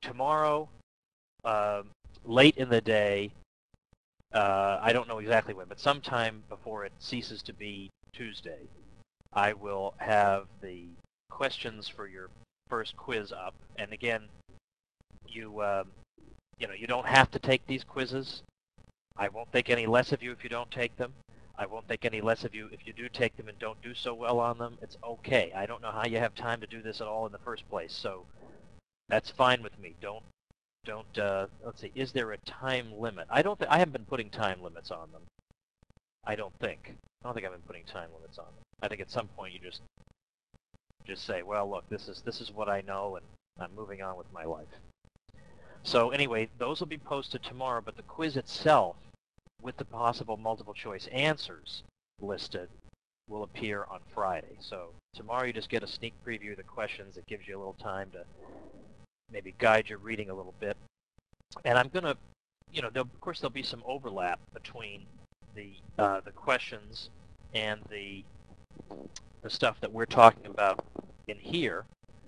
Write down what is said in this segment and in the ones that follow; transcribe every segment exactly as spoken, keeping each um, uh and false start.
tomorrow, uh, late in the day, uh, I don't know exactly when, but sometime before it ceases to be Tuesday, I will have the questions for your first quiz up. And again, you uh, you know, you don't have to take these quizzes. I won't think any less of you if you don't take them. I won't think any less of you if you do take them and don't do so well on them. It's okay. I don't know how you have time to do this at all in the first place, so that's fine with me. Don't don't uh, let's see. Is there a time limit? I don't. Th I haven't been putting time limits on them. I don't think. I don't think I've been putting time limits on them. I think at some point you just just say, well, look, this is this is what I know, and I'm moving on with my life. So anyway, those will be posted tomorrow, but the quiz itself, with the possible multiple choice answers listed, will appear on Friday. So tomorrow you just get a sneak preview of the questions. It gives you a little time to maybe guide your reading a little bit. And I'm going to, you know, of course there'll be some overlap between the uh, the questions and the the stuff that we're talking about in here.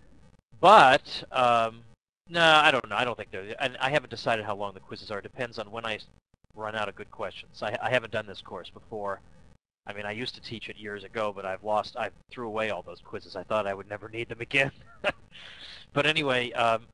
But um, no, I don't know. I don't think there. I, I haven't decided how long the quizzes are. It depends on when I run out of good questions. I, I haven't done this course before. I mean, I used to teach it years ago, but I've lost. I threw away all those quizzes. I thought I would never need them again. But anyway, um,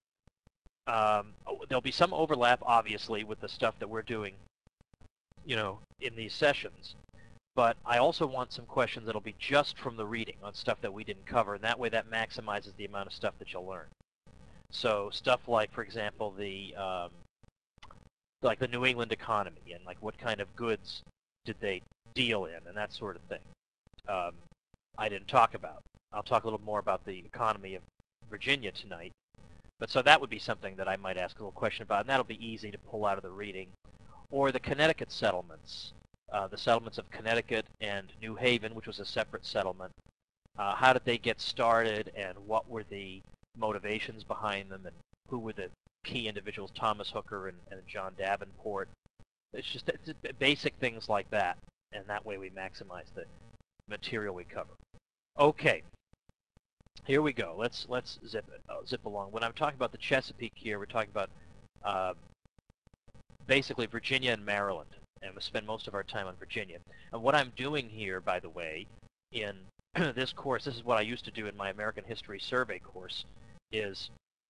um, there'll be some overlap, obviously, with the stuff that we're doing, you know, in these sessions. But I also want some questions that'll be just from the reading on stuff that we didn't cover, and that way that maximizes the amount of stuff that you'll learn. So stuff like, for example, the um, like the New England economy, and like what kind of goods did they deal in, and that sort of thing. Um, I didn't talk about. I'll talk a little more about the economy of Virginia tonight. But so that would be something that I might ask a little question about, and that'll be easy to pull out of the reading. Or the Connecticut settlements, uh, the settlements of Connecticut and New Haven, which was a separate settlement. Uh, how did they get started, and what were the motivations behind them, and who were the key individuals, Thomas Hooker and, and John Davenport. It's just it's basic things like that, and that way we maximize the material we cover. Okay, here we go. Let's let's zip it, uh, zip along. When I'm talking about the Chesapeake here, we're talking about uh, basically Virginia and Maryland, and we'll spend most of our time on Virginia. And what I'm doing here, by the way, in this course, this is what I used to do in my American History Survey course, is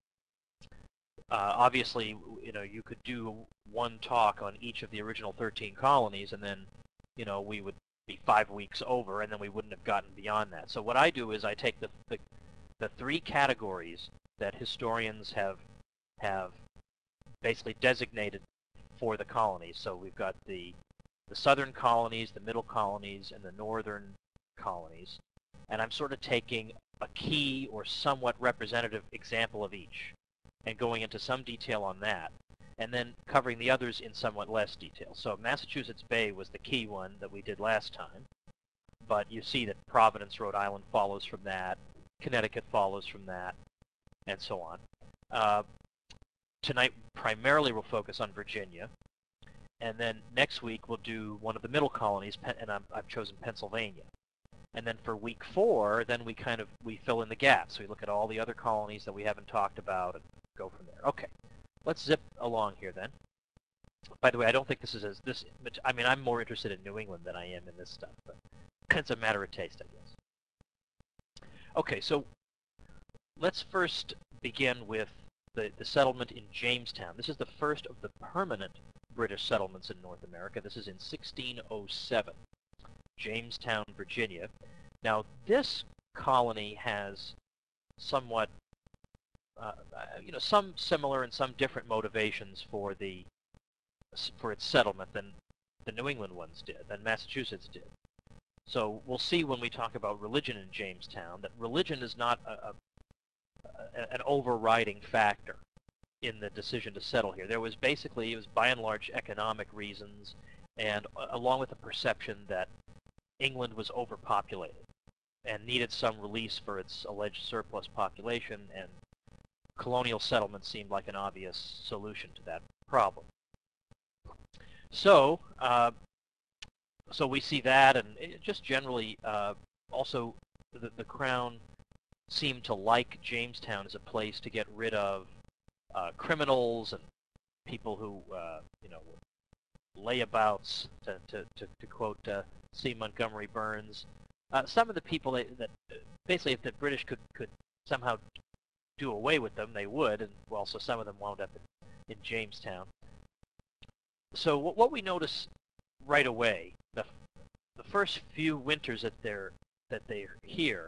uh, obviously, you know, you could do one talk on each of the original thirteen colonies, and then, you know, we would be five weeks over, and then we wouldn't have gotten beyond that. So what I do is I take the the, the three categories that historians have have basically designated for the colonies. So we've got the the southern colonies, the middle colonies, and the northern colonies. And I'm sort of taking a key or somewhat representative example of each and going into some detail on that, and then covering the others in somewhat less detail. So Massachusetts Bay was the key one that we did last time, but you see that Providence, Rhode Island follows from that, Connecticut follows from that, and so on. Uh, tonight, primarily we'll focus on Virginia, and then next week we'll do one of the middle colonies, and I'm, I've chosen Pennsylvania. And then for week four, then we kind of, we fill in the gaps. So we look at all the other colonies that we haven't talked about and go from there. Okay, let's zip along here then. By the way, I don't think this is as, this, I mean, I'm more interested in New England than I am in this stuff, but it's a matter of taste, I guess. Okay, so let's first begin with the, the settlement in Jamestown. This is the first of the permanent British settlements in North America. This is in sixteen oh seven. Jamestown, Virginia. Now, this colony has somewhat, uh, you know, some similar and some different motivations for the for its settlement than the New England ones did, than Massachusetts did. So we'll see when we talk about religion in Jamestown that religion is not a, a, a, an overriding factor in the decision to settle here. There was basically, it was by and large economic reasons, and uh, along with the perception that England was overpopulated and needed some release for its alleged surplus population, and colonial settlement seemed like an obvious solution to that problem. So, uh, so we see that, and it just generally, uh, also the, the Crown seemed to like Jamestown as a place to get rid of uh, criminals and people who, uh, you know, layabouts, to, to, to, to quote uh, C. Montgomery Burns. Uh, some of the people that, that basically, if the British could, could somehow do away with them, they would, and well, so some of them wound up in, in Jamestown. So what, what we notice right away, the, the first few winters that they're, that they're here,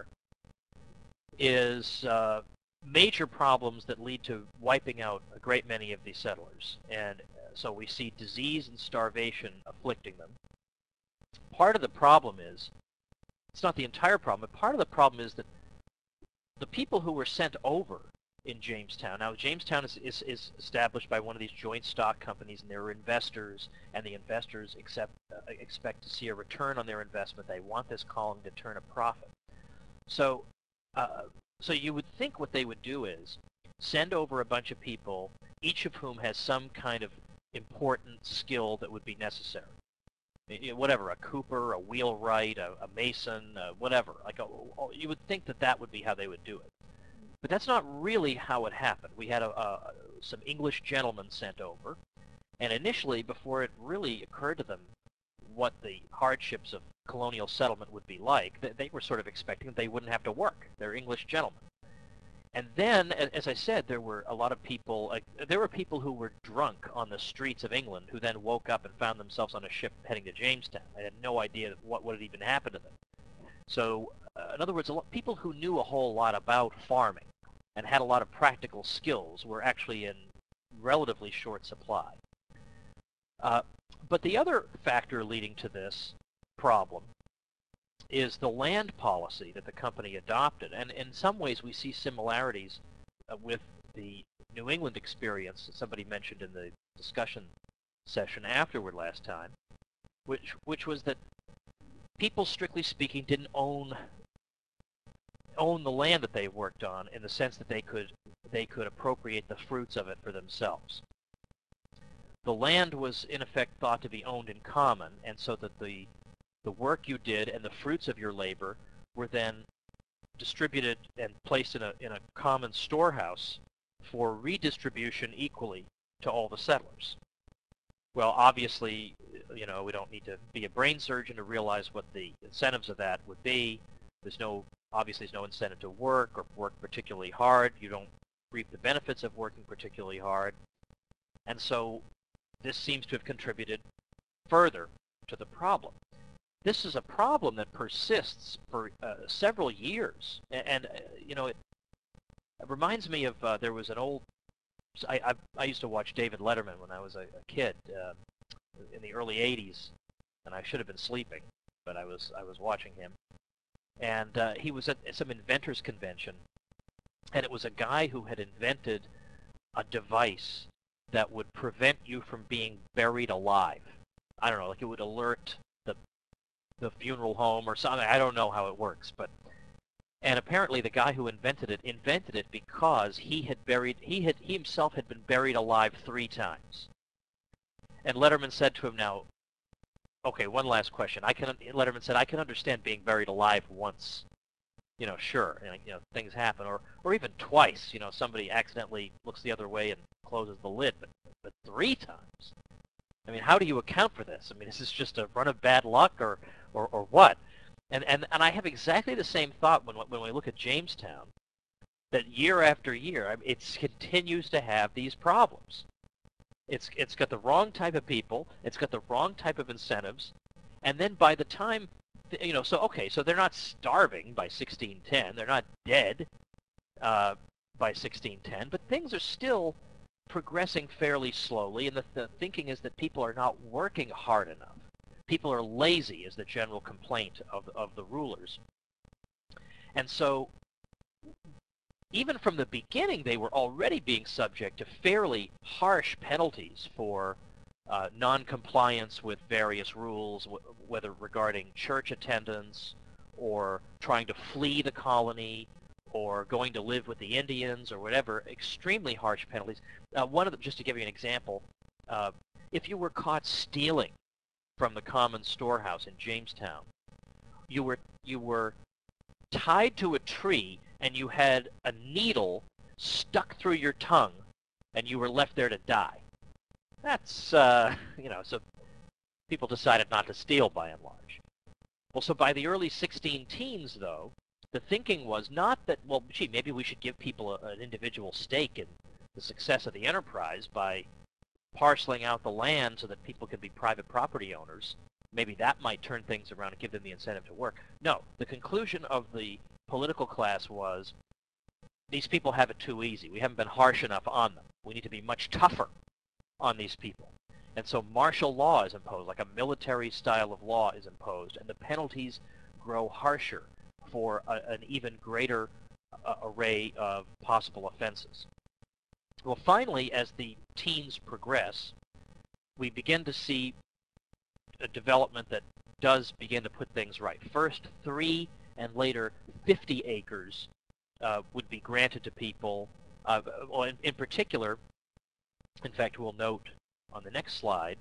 is uh, major problems that lead to wiping out a great many of these settlers. And so we see disease and starvation afflicting them. Part of the problem is, it's not the entire problem, but part of the problem is that the people who were sent over in Jamestown, now Jamestown is, is, is established by one of these joint stock companies, and there are investors, and the investors accept, uh, expect to see a return on their investment. They want this colony to turn a profit. So, uh, so you would think what they would do is send over a bunch of people, each of whom has some kind of important skill that would be necessary. Whatever, a cooper, a wheelwright, a, a mason, uh, whatever. Like a, you would think that that would be how they would do it. But that's not really how it happened. We had a, a, some English gentlemen sent over, and initially, before it really occurred to them what the hardships of colonial settlement would be like, they, they were sort of expecting that they wouldn't have to work. They're English gentlemen. And then, as I said, there were a lot of people, like, there were people who were drunk on the streets of England who then woke up and found themselves on a ship heading to Jamestown. They had no idea what, what had even happened to them. So, uh, in other words, a lot, people who knew a whole lot about farming and had a lot of practical skills were actually in relatively short supply. Uh, but the other factor leading to this problem is the land policy that the company adopted. And in some ways we see similarities uh, with the New England experience that somebody mentioned in the discussion session afterward last time, which, which was that people, strictly speaking, didn't own own the land that they worked on in the sense that they could, they could appropriate the fruits of it for themselves. The land was, in effect, thought to be owned in common, and so that the The work you did and the fruits of your labor were then distributed and placed in a, in a common storehouse for redistribution equally to all the settlers. Well, obviously, you know, we don't need to be a brain surgeon to realize what the incentives of that would be. There's no, obviously, there's no incentive to work or work particularly hard. You don't reap the benefits of working particularly hard. And so this seems to have contributed further to the problem. This is a problem that persists for uh, several years, and, and uh, you know, it, it reminds me of uh, there was an old. I, I I used to watch David Letterman when I was a, a kid uh, in the early eighties, and I should have been sleeping, but I was I was watching him, and uh, he was at some inventors convention, and it was a guy who had invented a device that would prevent you from being buried alive. I don't know, like it would alert the funeral home or something. I don't know how it works, but and apparently the guy who invented it invented it because he had buried he had he himself had been buried alive three times. And Letterman said to him, "Now, okay, one last question. I can." Letterman said, "I can understand being buried alive once. You know, sure, and, you know, things happen, or or even twice. You know, somebody accidentally looks the other way and closes the lid, but but three times. I mean, how do you account for this? I mean, is this just a run of bad luck, or or, or what?" And, and and I have exactly the same thought when when we look at Jamestown, that year after year, I mean, it continues to have these problems. It's it's got the wrong type of people, it's got the wrong type of incentives, and then by the time, you know, so okay, so they're not starving by sixteen ten, they're not dead uh, by sixteen ten, but things are still progressing fairly slowly, and the, the thinking is that people are not working hard enough. People are lazy is the general complaint of, of the rulers. And so even from the beginning, they were already being subject to fairly harsh penalties for uh, non-compliance with various rules, w whether regarding church attendance or trying to flee the colony or going to live with the Indians or whatever, extremely harsh penalties. Uh, one of them, just to give you an example, uh, if you were caught stealing from the common storehouse in Jamestown, you were you were tied to a tree and you had a needle stuck through your tongue, and you were left there to die. That's, uh, you know, so people decided not to steal by and large. Well, so by the early sixteen teens, though, the thinking was not that, well, gee, maybe we should give people a, an individual stake in the success of the enterprise by parceling out the land so that people could be private property owners. Maybe that might turn things around and give them the incentive to work. No, the conclusion of the political class was, these people have it too easy. We haven't been harsh enough on them. We need to be much tougher on these people. And so martial law is imposed, like a military style of law is imposed, and the penalties grow harsher for a, an even greater uh, array of possible offenses. Well, finally, as the teens progress, we begin to see a development that does begin to put things right. First, three and later fifty acres uh, would be granted to people. Uh, well, in, in particular, in fact, we'll note on the next slide,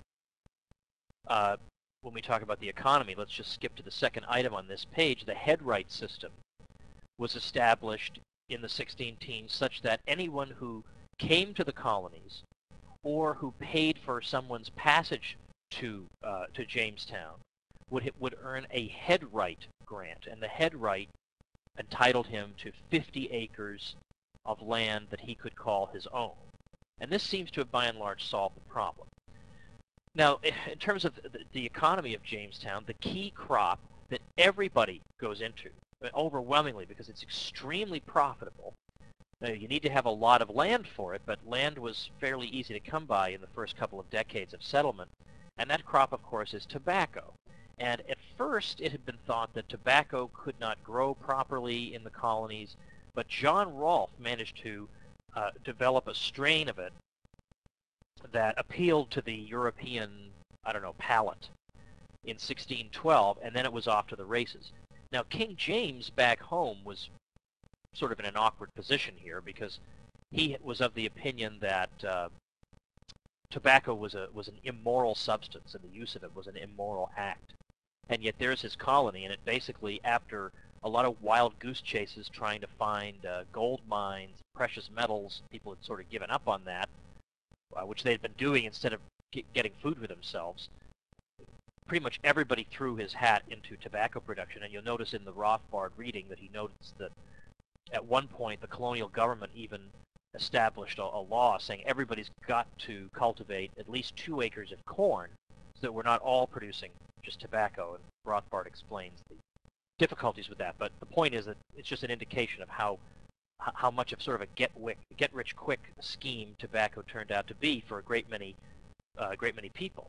uh, when we talk about the economy, let's just skip to the second item on this page. The headright system was established in the sixteen teens such that anyone who came to the colonies or who paid for someone's passage to uh, to Jamestown would would earn a headright grant, and the headright entitled him to fifty acres of land that he could call his own. And this seems to have by and large solved the problem. Now, in terms of the, the economy of Jamestown, the key crop that everybody goes into, overwhelmingly because it's extremely profitable. Now, you need to have a lot of land for it, but land was fairly easy to come by in the first couple of decades of settlement. And that crop, of course, is tobacco. And at first, it had been thought that tobacco could not grow properly in the colonies, but John Rolfe managed to uh, develop a strain of it that appealed to the European, I don't know, palate in sixteen twelve, and then it was off to the races. Now, King James back home was sort of in an awkward position here because he was of the opinion that uh, tobacco was a was an immoral substance, and the use of it was an immoral act. And yet there's his colony, and it basically, after a lot of wild goose chases trying to find uh, gold mines, precious metals, people had sort of given up on that, uh, which they'd been doing instead of get, getting food for themselves. Pretty much everybody threw his hat into tobacco production, and you'll notice in the Rothbard reading that he noticed that at one point the colonial government even established a, a law saying everybody's got to cultivate at least two acres of corn so that we're not all producing just tobacco, and Rothbard explains the difficulties with that. But the point is that it's just an indication of how how much of sort of a get-rich-quick scheme tobacco turned out to be for a great many, uh, great many people.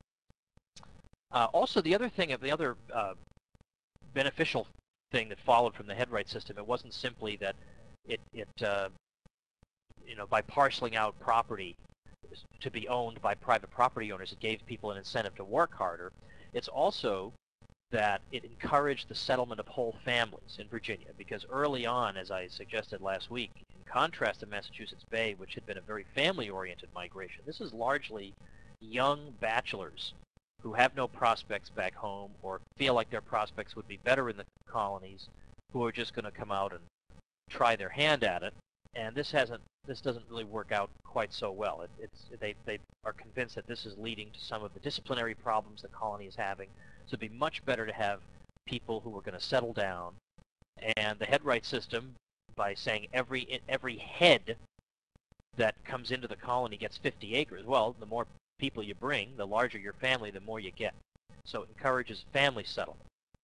Uh, also, the other thing, of the other uh, beneficial thing that followed from the headright system, it wasn't simply that it, it uh, you know, by parceling out property to be owned by private property owners, it gave people an incentive to work harder. It's also that it encouraged the settlement of whole families in Virginia, because early on, as I suggested last week, in contrast to Massachusetts Bay, which had been a very family-oriented migration, this is largely young bachelors who have no prospects back home or feel like their prospects would be better in the colonies, who are just going to come out and try their hand at it. And this hasn't, this doesn't really work out quite so well. It, it's, they, they are convinced that this is leading to some of the disciplinary problems the colony is having. So it'd be much better to have people who are going to settle down. And the headright system, by saying every every head that comes into the colony gets fifty acres, well, the more people you bring, the larger your family, the more you get. So it encourages family settlement.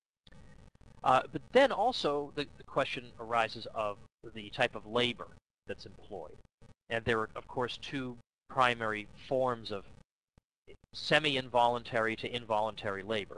Uh, but then also the, the question arises of the type of labor that's employed. And there are, of course, two primary forms of semi-involuntary to involuntary labor.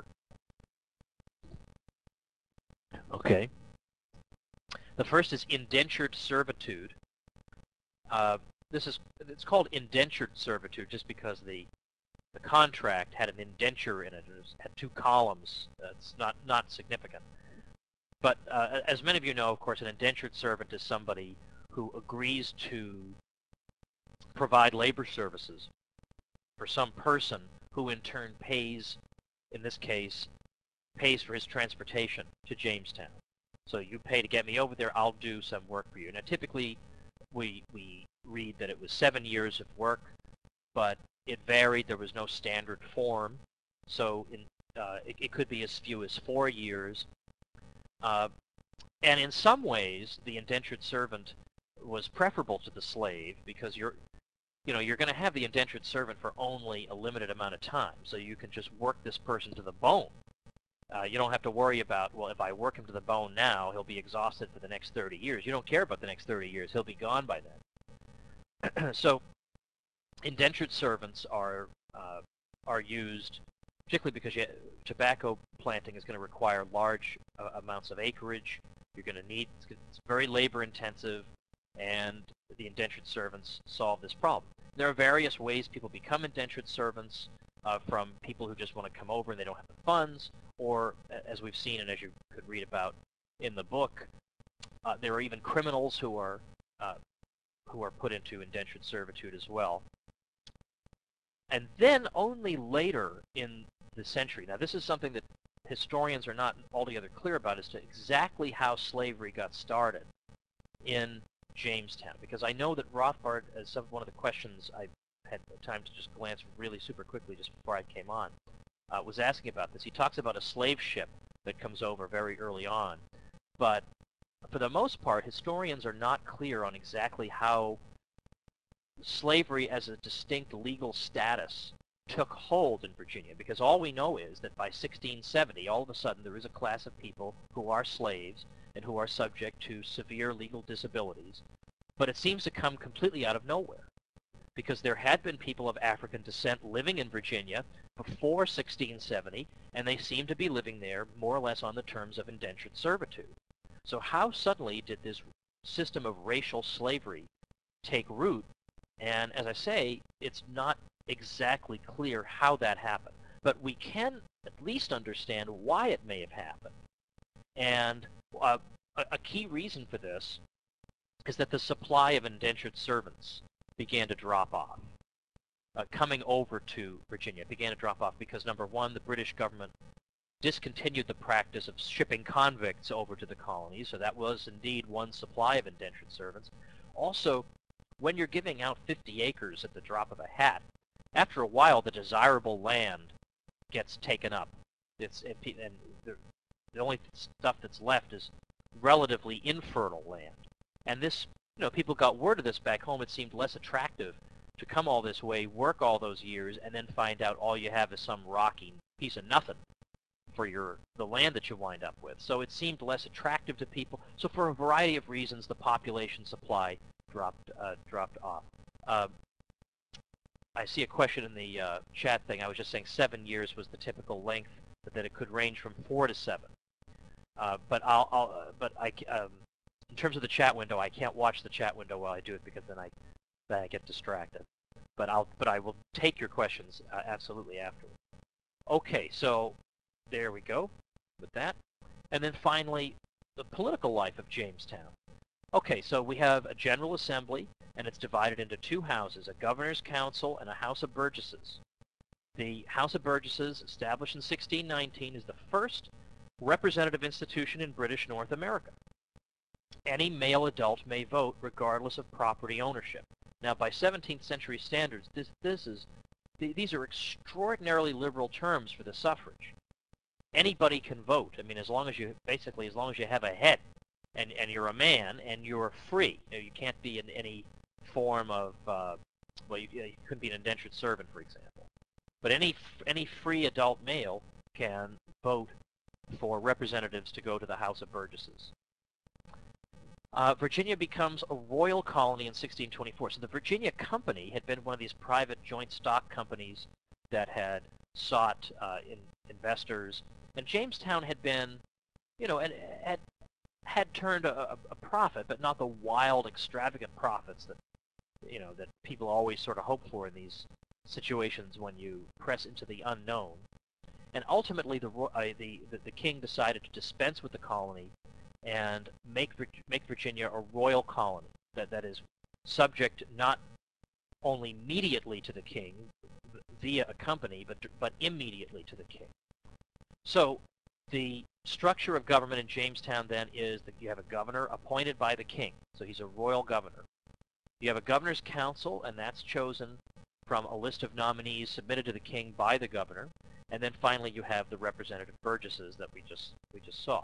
Okay. The first is indentured servitude. Uh, this is, it's called indentured servitude just because the the contract had an indenture in it. It was, had two columns. That's not not significant. But uh, as many of you know, of course, an indentured servant is somebody who agrees to provide labor services for some person who in turn pays, in this case, pays for his transportation to Jamestown. So you pay to get me over there, I'll do some work for you. Now typically we, we read that it was seven years of work, but it varied. There was no standard form, so in, uh, it, it could be as few as four years. Uh, and in some ways, the indentured servant was preferable to the slave because you're, you know, you're going to have the indentured servant for only a limited amount of time, so you can just work this person to the bone. Uh, you don't have to worry about, well, if I work him to the bone now, he'll be exhausted for the next thirty years. You don't care about the next thirty years. He'll be gone by then. So indentured servants are uh, are used particularly because you, tobacco planting is going to require large uh, amounts of acreage. You're going to need, it's very labor intensive, and the indentured servants solve this problem. There are various ways people become indentured servants, uh, from people who just want to come over and they don't have the funds, or as we've seen and as you could read about in the book, uh, there are even criminals who are uh, who are put into indentured servitude as well. And then only later in the century, now this is something that historians are not altogether clear about as to exactly how slavery got started in Jamestown, because I know that Rothbard, as some, one of the questions I had time to just glance really super quickly just before I came on, uh, was asking about this. He talks about a slave ship that comes over very early on, but for the most part, historians are not clear on exactly how slavery as a distinct legal status took hold in Virginia, because all we know is that by sixteen seventy, all of a sudden there is a class of people who are slaves and who are subject to severe legal disabilities, but it seems to come completely out of nowhere, because there had been people of African descent living in Virginia before sixteen seventy, and they seem to be living there more or less on the terms of indentured servitude. So how suddenly did this system of racial slavery take root? And as I say, it's not exactly clear how that happened, but we can at least understand why it may have happened. And uh, a, a key reason for this is that the supply of indentured servants began to drop off. Uh, coming over to Virginia began to drop off because, number one, the British government discontinued the practice of shipping convicts over to the colonies, so that was indeed one supply of indentured servants. Also, when you're giving out fifty acres at the drop of a hat, after a while the desirable land gets taken up. It's, and the, the only stuff that's left is relatively infertile land. And this, you know, people got word of this back home. It seemed less attractive to come all this way, work all those years, and then find out all you have is some rocky piece of nothing for your the land that you wind up with. So it seemed less attractive to people. So for a variety of reasons, the population supply dropped uh, dropped off. Uh, I see a question in the uh, chat thing. I was just saying seven years was the typical length, but that it could range from four to seven. Uh, but I'll, I'll uh, but I um, in terms of the chat window, I can't watch the chat window while I do it because then I then I get distracted. But I'll but I will take your questions uh, absolutely afterward. Okay, so there we go with that. And then finally, the political life of Jamestown. Okay, so we have a General Assembly, and it's divided into two houses, a Governor's Council and a House of Burgesses. The House of Burgesses, established in sixteen nineteen, is the first representative institution in British North America. Any male adult may vote regardless of property ownership. Now, by seventeenth century standards, this, this is, these are extraordinarily liberal terms for the suffrage. Anybody can vote. I mean, as long as you, basically, as long as you have a head, and, and you're a man, and you're free. You know, you can't be in any form of, uh, well, you, you couldn't be an indentured servant, for example. But any, any free adult male can vote for representatives to go to the House of Burgesses. Uh, Virginia becomes a royal colony in sixteen twenty-four. So the Virginia Company had been one of these private joint stock companies that had sought uh, in, investors. And Jamestown had been, you know, and had, had turned a, a profit, but not the wild, extravagant profits that, you know, that people always sort of hope for in these situations when you press into the unknown. And ultimately, the, uh, the, the, the king decided to dispense with the colony and make, make Virginia a royal colony that, that is subject not only mediately to the king via a company, but, but immediately to the king. So the structure of government in Jamestown then is that you have a governor appointed by the king. So he's a royal governor. You have a governor's council, and that's chosen from a list of nominees submitted to the king by the governor. And then finally you have the representative burgesses that we just we just saw.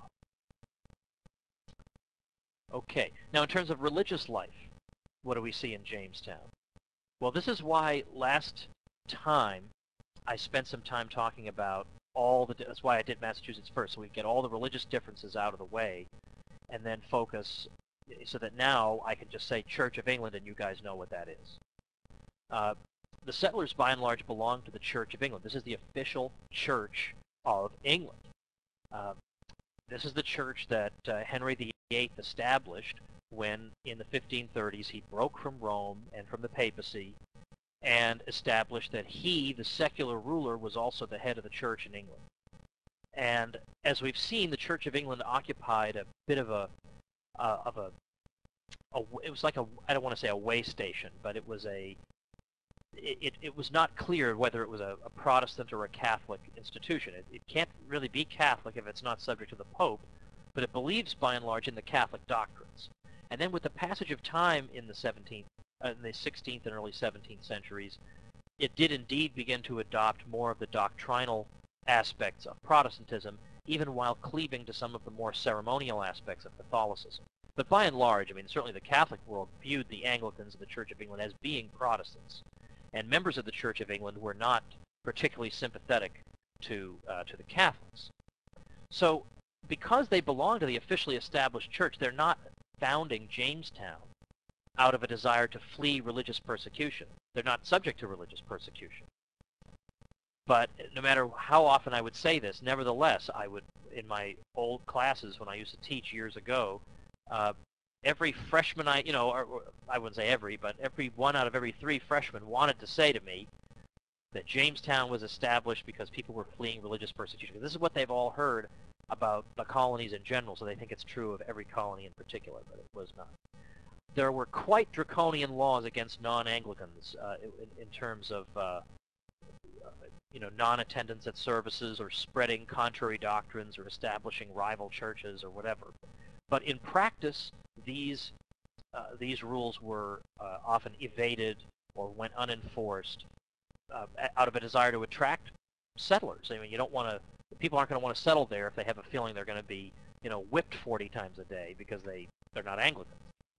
Okay, now in terms of religious life, what do we see in Jamestown? Well, this is why last time I spent some time talking about all the, that's why I did Massachusetts first, so we get all the religious differences out of the way, and then focus, so that now I can just say Church of England and you guys know what that is. Uh, the settlers, by and large, belong to the Church of England. This is the official Church of England. Uh, this is the church that uh, Henry the Eighth established when, in the fifteen thirties, he broke from Rome and from the papacy and established that he, the secular ruler, was also the head of the church in England. And as we've seen, the Church of England occupied a bit of a, uh, of a, a, it was like a, I don't want to say a way station, but it was a, It, it was not clear whether it was a, a Protestant or a Catholic institution. It, it can't really be Catholic if it's not subject to the Pope, but it believes by and large in the Catholic doctrines. And then with the passage of time in the seventeenth, uh, in the sixteenth and early seventeenth centuries, it did indeed begin to adopt more of the doctrinal aspects of Protestantism, even while cleaving to some of the more ceremonial aspects of Catholicism. But by and large, I mean, certainly the Catholic world viewed the Anglicans of the Church of England as being Protestants. And members of the Church of England were not particularly sympathetic to uh, to the Catholics. So, because they belong to the officially established church, they're not founding Jamestown out of a desire to flee religious persecution. They're not subject to religious persecution. But no matter how often I would say this, nevertheless, I would, in my old classes when I used to teach years ago, uh, every freshman I, you know, or, or I wouldn't say every, but every one out of every three freshmen wanted to say to me that Jamestown was established because people were fleeing religious persecution. This is what they've all heard about the colonies in general, so they think it's true of every colony in particular, but it was not. There were quite draconian laws against non-Anglicans uh, in, in terms of, uh, you know, non-attendance at services or spreading contrary doctrines or establishing rival churches or whatever. But in practice, these uh, these rules were uh, often evaded or went unenforced uh, out of a desire to attract settlers. I mean, you don't want to. People aren't going to want to settle there if they have a feeling they're going to be, you know, whipped forty times a day because they they're not Anglicans.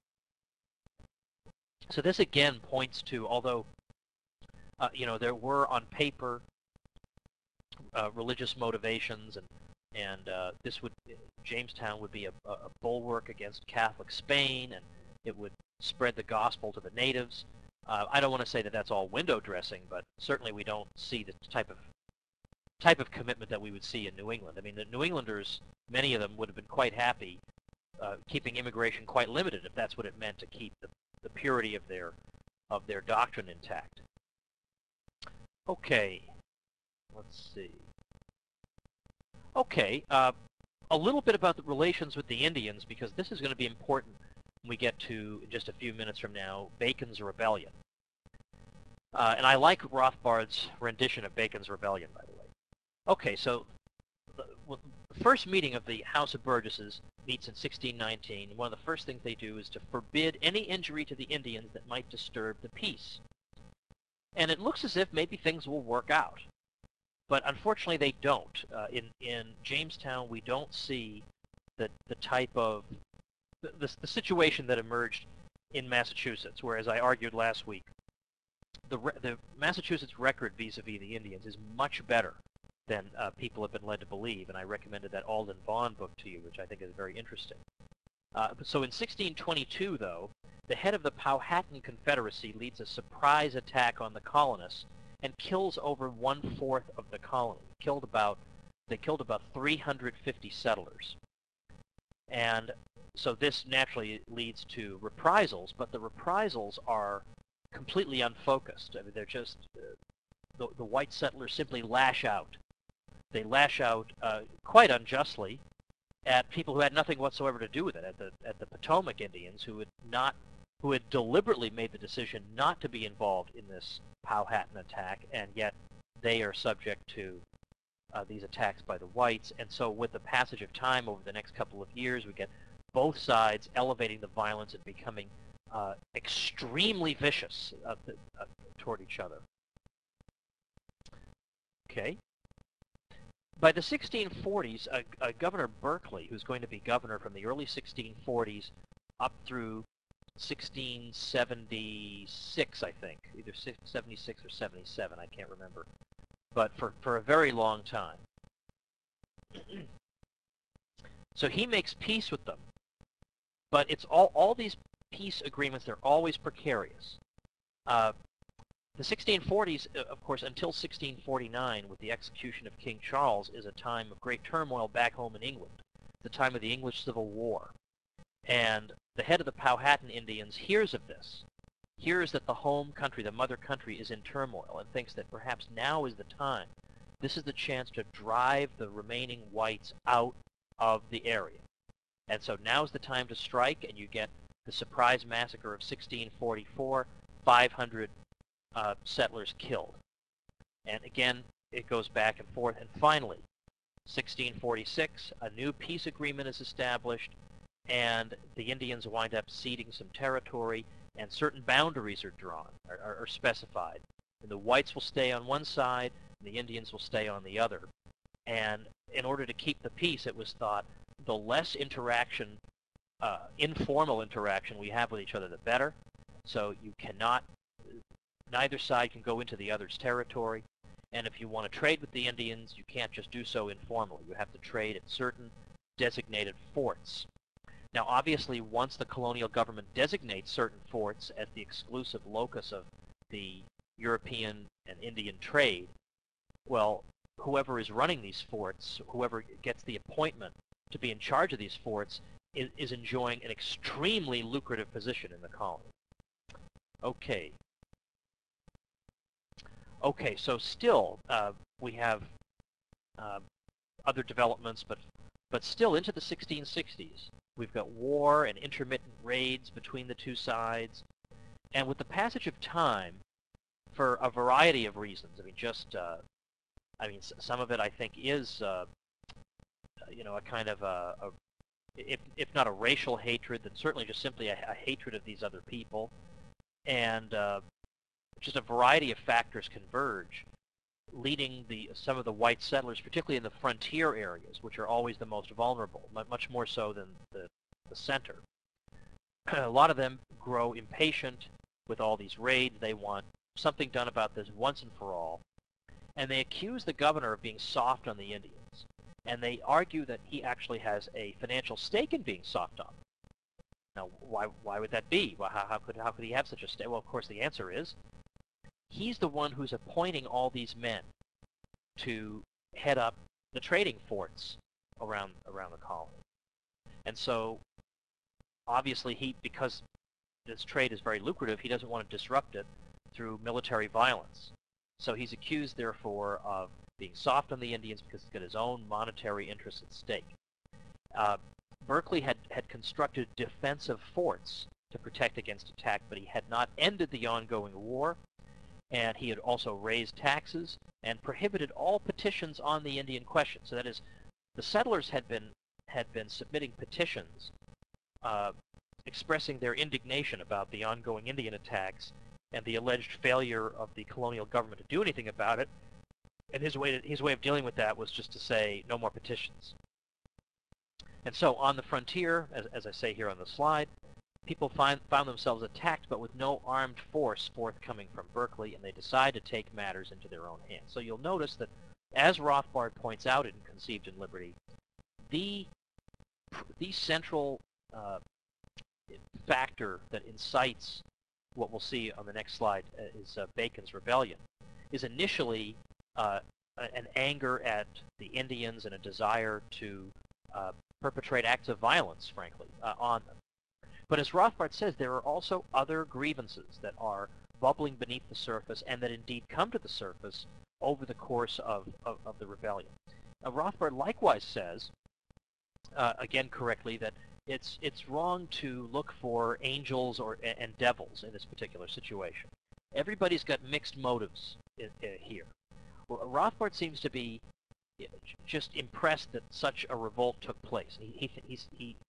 So this again points to, although uh, you know, there were on paper uh, religious motivations, and and uh, this would Jamestown would be a, a bulwark against Catholic Spain, and it would spread the gospel to the natives. Uh, I don't want to say that that's all window dressing, but certainly we don't see the type of type of commitment that we would see in New England. I mean, the New Englanders, many of them would have been quite happy uh, keeping immigration quite limited if that's what it meant to keep the, the purity of their of their doctrine intact. Okay, let's see. Okay, uh, a little bit about the relations with the Indians, because this is going to be important when we get to, in just a few minutes from now, Bacon's Rebellion. Uh, and I like Rothbard's rendition of Bacon's Rebellion, by the way. Okay, so the, well, the first meeting of the House of Burgesses meets in sixteen nineteen. One of the first things they do is to forbid any injury to the Indians that might disturb the peace. And it looks as if maybe things will work out. But unfortunately, they don't. Uh, in in Jamestown, we don't see the the type of the, the the situation that emerged in Massachusetts. Where, as I argued last week, the re the Massachusetts record vis-a-vis the Indians is much better than uh, people have been led to believe. And I recommended that Alden Vaughan book to you, which I think is very interesting. Uh, so in sixteen twenty-two, though, the head of the Powhatan Confederacy leads a surprise attack on the colonists and kills over one-fourth of the colony. Killed about, they killed about three hundred fifty settlers. And so this naturally leads to reprisals, but the reprisals are completely unfocused. I mean, they're just, uh, the, the white settlers simply lash out. They lash out uh, quite unjustly at people who had nothing whatsoever to do with it, at the, at the Potomac Indians who had not, who had deliberately made the decision not to be involved in this Powhatan attack, and yet they are subject to uh, these attacks by the whites. And so with the passage of time over the next couple of years, we get both sides elevating the violence and becoming uh, extremely vicious uh, uh, toward each other. Okay. By the sixteen forties, uh, uh, Governor Berkeley, who's going to be governor from the early sixteen forties up through sixteen seventy-six, I think, either seventy-six or seventy-seven, I can't remember, but for, for a very long time. So he makes peace with them, but it's all, all these peace agreements, they're always precarious. Uh, the sixteen forties, of course, until sixteen forty-nine, with the execution of King Charles, is a time of great turmoil back home in England, the time of the English Civil War. And the head of the Powhatan Indians hears of this, hears that the home country, the mother country, is in turmoil, and thinks that perhaps now is the time. This is the chance to drive the remaining whites out of the area. And so now's the time to strike, and you get the surprise massacre of sixteen forty-four, five hundred uh, settlers killed. And again, it goes back and forth. And finally, sixteen forty-six, a new peace agreement is established, and the Indians wind up ceding some territory, and certain boundaries are drawn, are, are, are specified. And the whites will stay on one side, and the Indians will stay on the other. And in order to keep the peace, it was thought the less interaction, uh, informal interaction we have with each other, the better. So you cannot, neither side can go into the other's territory. And if you want to trade with the Indians, you can't just do so informally. You have to trade at certain designated forts. Now, obviously, once the colonial government designates certain forts as the exclusive locus of the European and Indian trade, well, whoever is running these forts, whoever gets the appointment to be in charge of these forts, is, is enjoying an extremely lucrative position in the colony. Okay. Okay, so still, uh, we have uh, other developments, but, but still into the sixteen sixties. We've got war and intermittent raids between the two sides. And with the passage of time, for a variety of reasons, I mean, just, uh, I mean, some of it I think is, uh, you know, a kind of a, a if, if not a racial hatred, then certainly just simply a, a hatred of these other people. And uh, just a variety of factors converge, leading the some of the white settlers, particularly in the frontier areas, which are always the most vulnerable, much more so than the, the center. A lot of them grow impatient with all these raids. They want something done about this once and for all. And they accuse the governor of being soft on the Indians. And they argue that he actually has a financial stake in being soft on them. Now, why, why would that be? Well, how, how, could, how could he have such a stake? Well, of course, the answer is he's the one who's appointing all these men to head up the trading forts around, around the colony. And so, obviously, he, because this trade is very lucrative, he doesn't want to disrupt it through military violence. So he's accused, therefore, of being soft on the Indians because he's got his own monetary interests at stake. Uh, Berkeley had, had constructed defensive forts to protect against attack, but he had not ended the ongoing war, and he had also raised taxes and prohibited all petitions on the Indian question. So that is, the settlers had been, had been submitting petitions uh, expressing their indignation about the ongoing Indian attacks and the alleged failure of the colonial government to do anything about it. And his way, to, his way of dealing with that was just to say, no more petitions. And so on the frontier, as, as I say here on the slide, people find, found themselves attacked, but with no armed force forthcoming from Berkeley, and they decide to take matters into their own hands. So you'll notice that, as Rothbard points out in Conceived in Liberty, the, the central uh, factor that incites what we'll see on the next slide uh, is uh, Bacon's rebellion, is initially uh, an anger at the Indians and a desire to uh, perpetrate acts of violence, frankly, uh, on them. But as Rothbard says, there are also other grievances that are bubbling beneath the surface and that indeed come to the surface over the course of, of, of the rebellion. Uh, Rothbard likewise says, uh, again correctly, that it's, it's wrong to look for angels or, and devils in this particular situation. Everybody's got mixed motives in, in here. Well, Rothbard seems to be just impressed that such a revolt took place. He, he, he's, he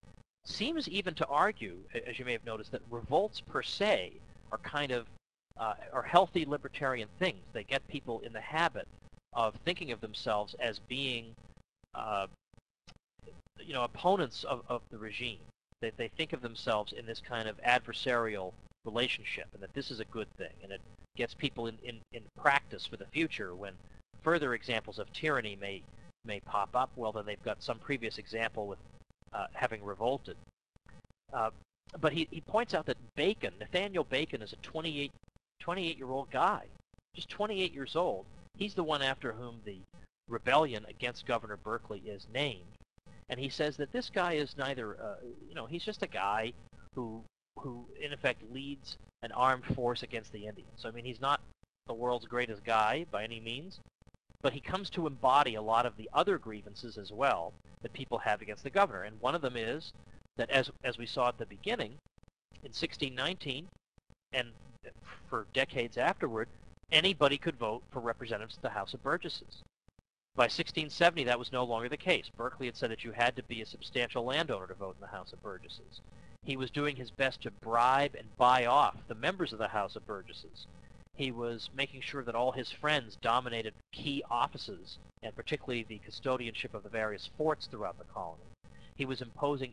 seems even to argue, as you may have noticed, that revolts per se are kind of uh, are healthy libertarian things. They get people in the habit of thinking of themselves as being, uh, you know, opponents of, of the regime. They, they think of themselves in this kind of adversarial relationship, and that this is a good thing, and it gets people in, in, in practice for the future when further examples of tyranny may may pop up. Well, then they've got some previous example with uh, having revolted. Uh, but he, he points out that Bacon, Nathaniel Bacon, is a twenty-eight, twenty-eight-year-old guy, just twenty-eight years old. He's the one after whom the rebellion against Governor Berkeley is named. And he says that this guy is neither, uh, you know, he's just a guy who, who in effect leads an armed force against the Indians. So, I mean, he's not the world's greatest guy by any means, but he comes to embody a lot of the other grievances as well that people have against the governor. And one of them is that, as, as we saw at the beginning, in sixteen nineteen, and for decades afterward, anybody could vote for representatives to the House of Burgesses. By sixteen seventy, that was no longer the case. Berkeley had said that you had to be a substantial landowner to vote in the House of Burgesses. He was doing his best to bribe and buy off the members of the House of Burgesses. He was making sure that all his friends dominated key offices, and particularly the custodianship of the various forts throughout the colony. He was imposing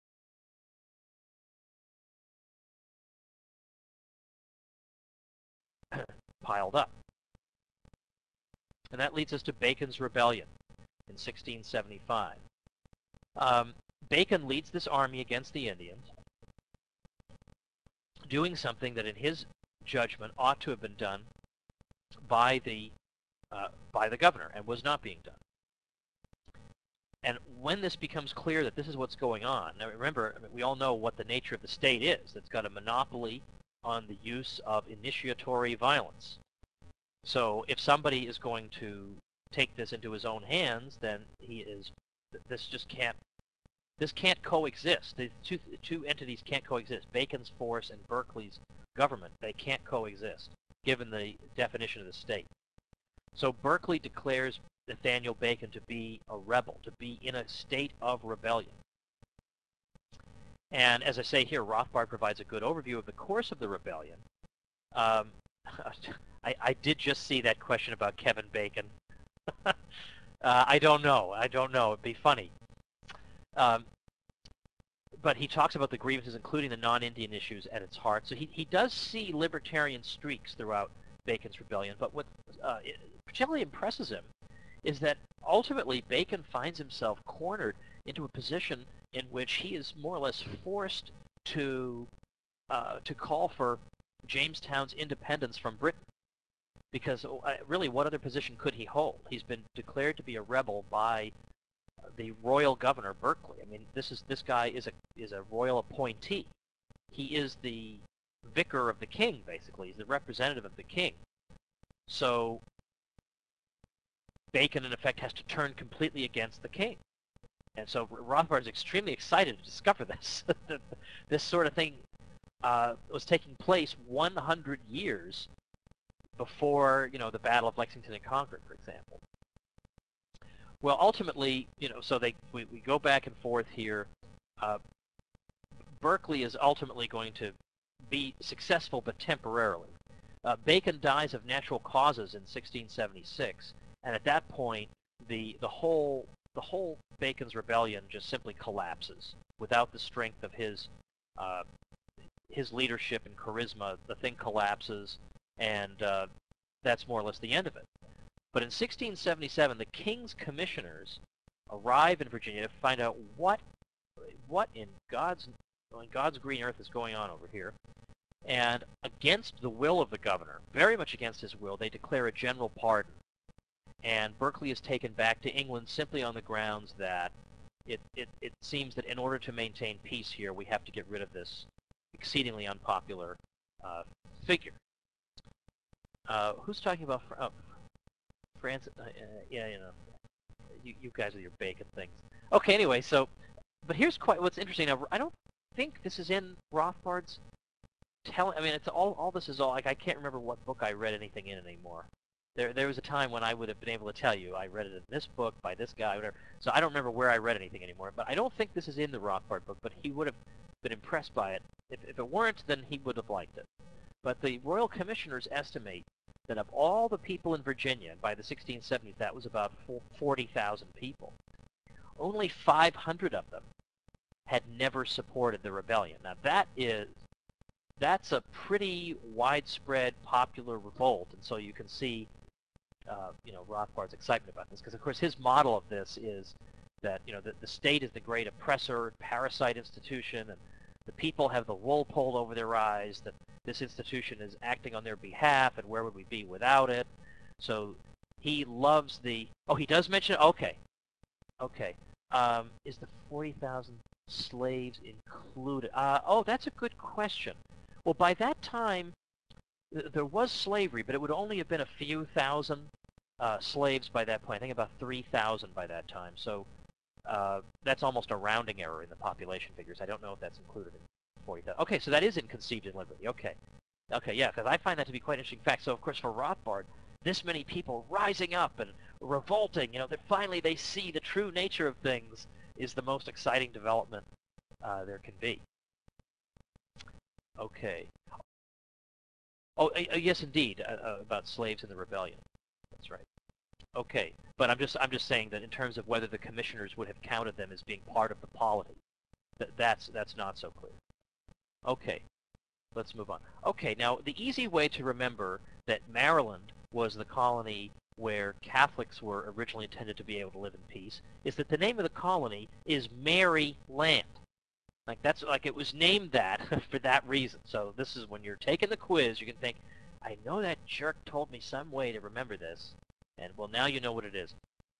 piled up. And that leads us to Bacon's Rebellion in sixteen seventy-five. Um, Bacon leads this army against the Indians, doing something that in his judgment ought to have been done by the, uh, by the governor and was not being done. And when this becomes clear that this is what's going on, now remember, I mean, we all know what the nature of the state is. It's got a monopoly on the use of initiatory violence. So if somebody is going to take this into his own hands, then he is, this just can't, this can't coexist. The two, two entities can't coexist. Bacon's force and Berkeley's government, they can't coexist, given the definition of the state. So Berkeley declares Nathaniel Bacon to be a rebel, to be in a state of rebellion. And as I say here, Rothbard provides a good overview of the course of the rebellion. Um, I, I did just see that question about Kevin Bacon. uh, I don't know. I don't know. It'd be funny. Um, but he talks about the grievances, including the non-Indian issues, at its heart. So he, he does see libertarian streaks throughout Bacon's rebellion. But what uh, particularly impresses him is that ultimately Bacon finds himself cornered into a position in which he is more or less forced to uh, to call for Jamestown's independence from Britain. Because uh, really, what other position could he hold? He's been declared to be a rebel by the royal governor, Berkeley. I mean, this is this guy is a is a royal appointee. He is the vicar of the king, basically. He's the representative of the king. So Bacon, in effect, has to turn completely against the king. And so Rothbard is extremely excited to discover this. This sort of thing uh, was taking place one hundred years before, you know, the Battle of Lexington and Concord, for example. Well, ultimately, you know, so they we, we go back and forth here. Uh, Berkeley is ultimately going to be successful, but temporarily. Uh, Bacon dies of natural causes in sixteen seventy-six, and at that point, the the whole the whole Bacon's rebellion just simply collapses without the strength of his uh, his leadership and charisma. The thing collapses, and uh, that's more or less the end of it. But in sixteen seventy-seven, the King's commissioners arrive in Virginia to find out what what in God's in God's green earth is going on over here. And against the will of the governor, very much against his will, they declare a general pardon. And Berkeley is taken back to England simply on the grounds that it, it, it seems that in order to maintain peace here, we have to get rid of this exceedingly unpopular uh, figure. Uh, who's talking about Fr oh, Francis? Uh, uh, yeah, you know, you, you guys with your Bacon things. Okay, anyway, so, but here's quite what's interesting. Now, I don't think this is in Rothbard's telling. I mean, it's all all this is all like I can't remember what book I read anything in anymore. There, there was a time when I would have been able to tell you, I read it in this book by this guy, whatever. So I don't remember where I read anything anymore. But I don't think this is in the Rothbard book, but he would have been impressed by it. If, if it weren't, then he would have liked it. But the Royal Commissioners estimate that of all the people in Virginia, by the sixteen seventies, that was about forty thousand people. Only five hundred of them had never supported the rebellion. Now that is, that's a pretty widespread popular revolt, and so you can see, uh, you know, Rothbard's excitement about this, because of course his model of this is that, you know, the, the state is the great oppressor, parasite institution, and the people have the wool pulled over their eyes, that this institution is acting on their behalf, and where would we be without it? So he loves the, oh, he does mention, okay, okay. Um, is the forty thousand slaves included? Uh, oh, that's a good question. Well, by that time, th there was slavery, but it would only have been a few thousand uh, slaves by that point. I think about three thousand by that time. So uh, that's almost a rounding error in the population figures. I don't know if that's included in forty thousand. Okay, so that is in conceived in liberty. Okay. Okay, yeah, because I find that to be quite an interesting fact. So, of course, for Rothbard, this many people rising up and revolting, you know, that finally they see the true nature of things is the most exciting development uh, there can be. Okay. Oh, uh, yes, indeed, uh, uh, about slaves in the rebellion. That's right. Okay, but I'm just I'm just saying that in terms of whether the commissioners would have counted them as being part of the polity, that that's that's not so clear. Okay, let's move on. Okay, now the easy way to remember that Maryland was the colony where Catholics were originally intended to be able to live in peace is that the name of the colony is Mary Land. Like that's like it was named that for that reason. So this is when you're taking the quiz, you can think, I know that jerk told me some way to remember this, and well, now you know what it is.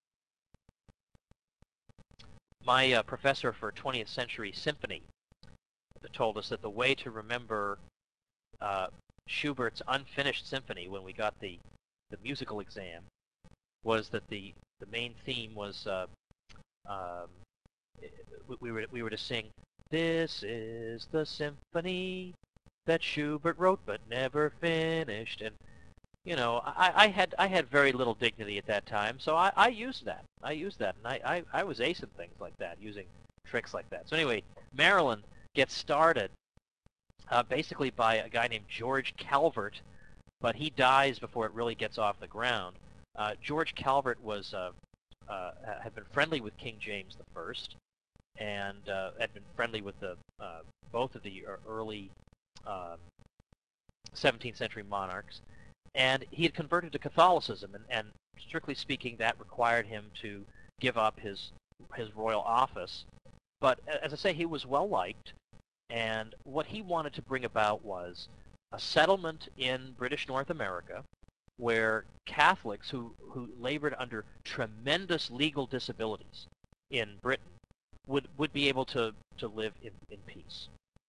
My uh, professor for twentieth century symphony told us that the way to remember uh, Schubert's unfinished symphony when we got the the musical exam was that the the main theme was uh, um, we, we were we were to sing, "This is the symphony that Schubert wrote but never finished," and you know I, I had I had very little dignity at that time, so I, I used that I used that and I, I I was acing things like that, using tricks like that. So anyway, Maryland gets started uh, basically by a guy named George Calvert, but he dies before it really gets off the ground. Uh, George Calvert was uh, uh, had been friendly with King James the First, and uh, had been friendly with the uh, both of the early uh, seventeenth century monarchs, and he had converted to Catholicism, and, and strictly speaking, that required him to give up his his royal office. But as I say, he was well liked, and what he wanted to bring about was a settlement in British North America where Catholics who, who labored under tremendous legal disabilities in Britain would, would be able to, to live in, in peace.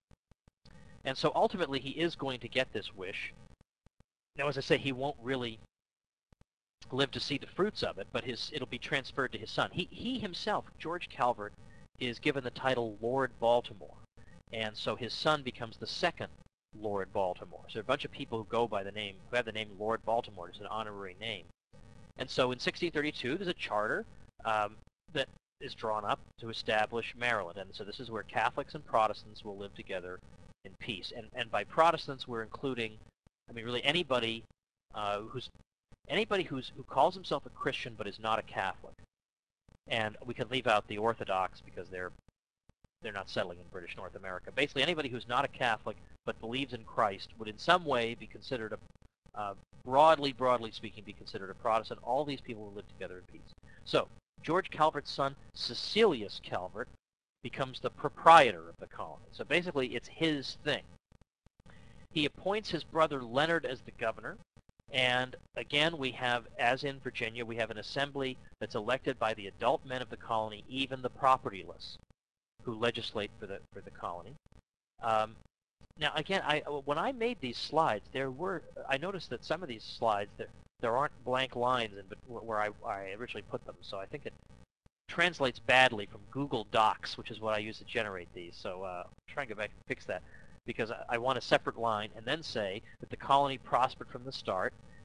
And so ultimately he is going to get this wish. Now, as I say, he won't really live to see the fruits of it, but his, it'll be transferred to his son. He, he himself, George Calvert, is given the title Lord Baltimore, and so his son becomes the second Lord Baltimore. So there are a bunch of people who go by the name, who have the name Lord Baltimore. It's an honorary name. And so in sixteen thirty-two, there's a charter um, that is drawn up to establish Maryland. And so this is where Catholics and Protestants will live together in peace. And, and by Protestants, we're including, I mean, really anybody uh, who's anybody who's who calls himself a Christian but is not a Catholic. And we can leave out the Orthodox because they're they're not settling in British North America. Basically, anybody who's not a Catholic but believes in Christ would in some way be considered a, uh, broadly, broadly speaking, be considered a Protestant. All these people will live together in peace. So George Calvert's son, Cecilius Calvert, becomes the proprietor of the colony. So basically, it's his thing. He appoints his brother Leonard as the governor. And again, we have, as in Virginia, we have an assembly that's elected by the adult men of the colony, even the propertyless, who legislate for the for the colony. Um, now, again, I when I made these slides, there were I noticed that some of these slides there there aren't blank lines in where I I originally put them. So I think it translates badly from Google Docs, which is what I use to generate these. So uh, I'm trying to go back and fix that, because I, I want a separate line and then say that the colony prospered from the start,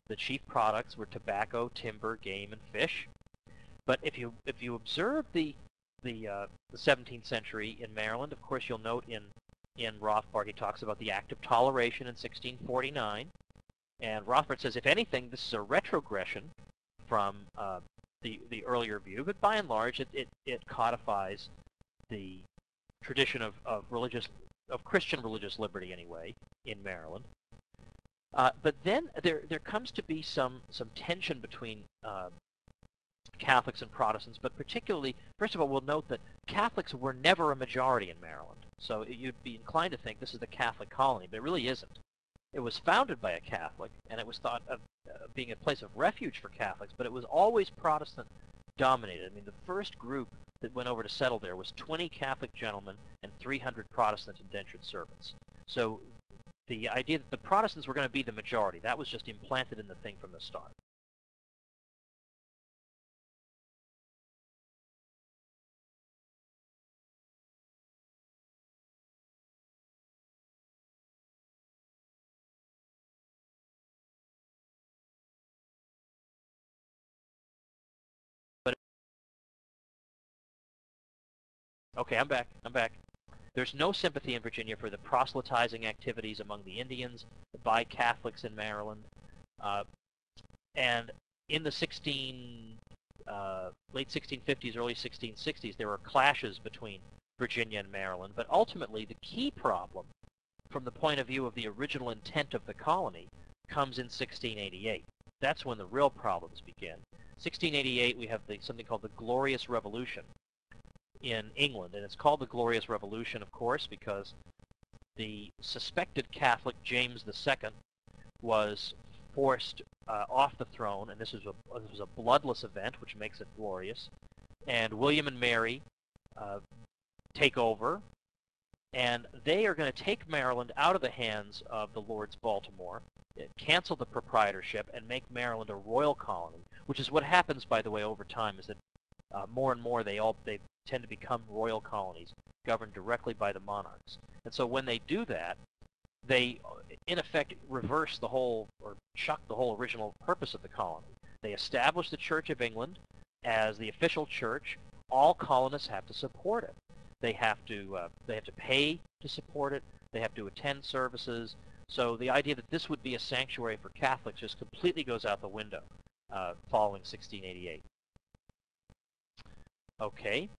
The chief products were tobacco, timber, game, and fish. But if you if you observe the the, uh, the seventeenth century in Maryland, of course, you'll note in in Rothbard he talks about the Act of Toleration in sixteen forty-nine, and Rothbard says, if anything, this is a retrogression from uh, the the earlier view, but by and large, it it, it codifies the tradition of, of religious of Christian religious liberty anyway in Maryland. Uh, but then there there comes to be some some tension between uh, Catholics and Protestants, but particularly, first of all, we'll note that Catholics were never a majority in Maryland. So you'd be inclined to think this is the Catholic colony, but it really isn't. It was founded by a Catholic, and it was thought of uh, being a place of refuge for Catholics, but it was always Protestant dominated. I mean, the first group that went over to settle there was twenty Catholic gentlemen and three hundred Protestant indentured servants. So the idea that the Protestants were going to be the majority, that was just implanted in the thing from the start. But okay, I'm back. I'm back. There's no sympathy in Virginia for the proselytizing activities among the Indians by Catholics in Maryland. Uh, and in the sixteen, uh, late sixteen fifties, early sixteen sixties, there were clashes between Virginia and Maryland. But ultimately, the key problem, from the point of view of the original intent of the colony, comes in sixteen eighty-eight. That's when the real problems begin. sixteen eighty-eight, we have the, something called the Glorious Revolution in England, and it's called the Glorious Revolution, of course, because the suspected Catholic James the Second was forced uh, off the throne, and this was a this was a bloodless event, which makes it glorious. And William and Mary uh, take over, and they are going to take Maryland out of the hands of the Lords Baltimore, cancel the proprietorship, and make Maryland a royal colony, which is what happens, by the way, over time, is that uh, more and more they all they tend to become royal colonies governed directly by the monarchs. And so when they do that, they in effect reverse the whole, or chuck the whole original purpose of the colony. They establish the Church of England as the official church. All colonists have to support it. They have to uh, they have to pay to support it. They have to attend services. So the idea that this would be a sanctuary for Catholics just completely goes out the window uh, following sixteen eighty-eight. Okay.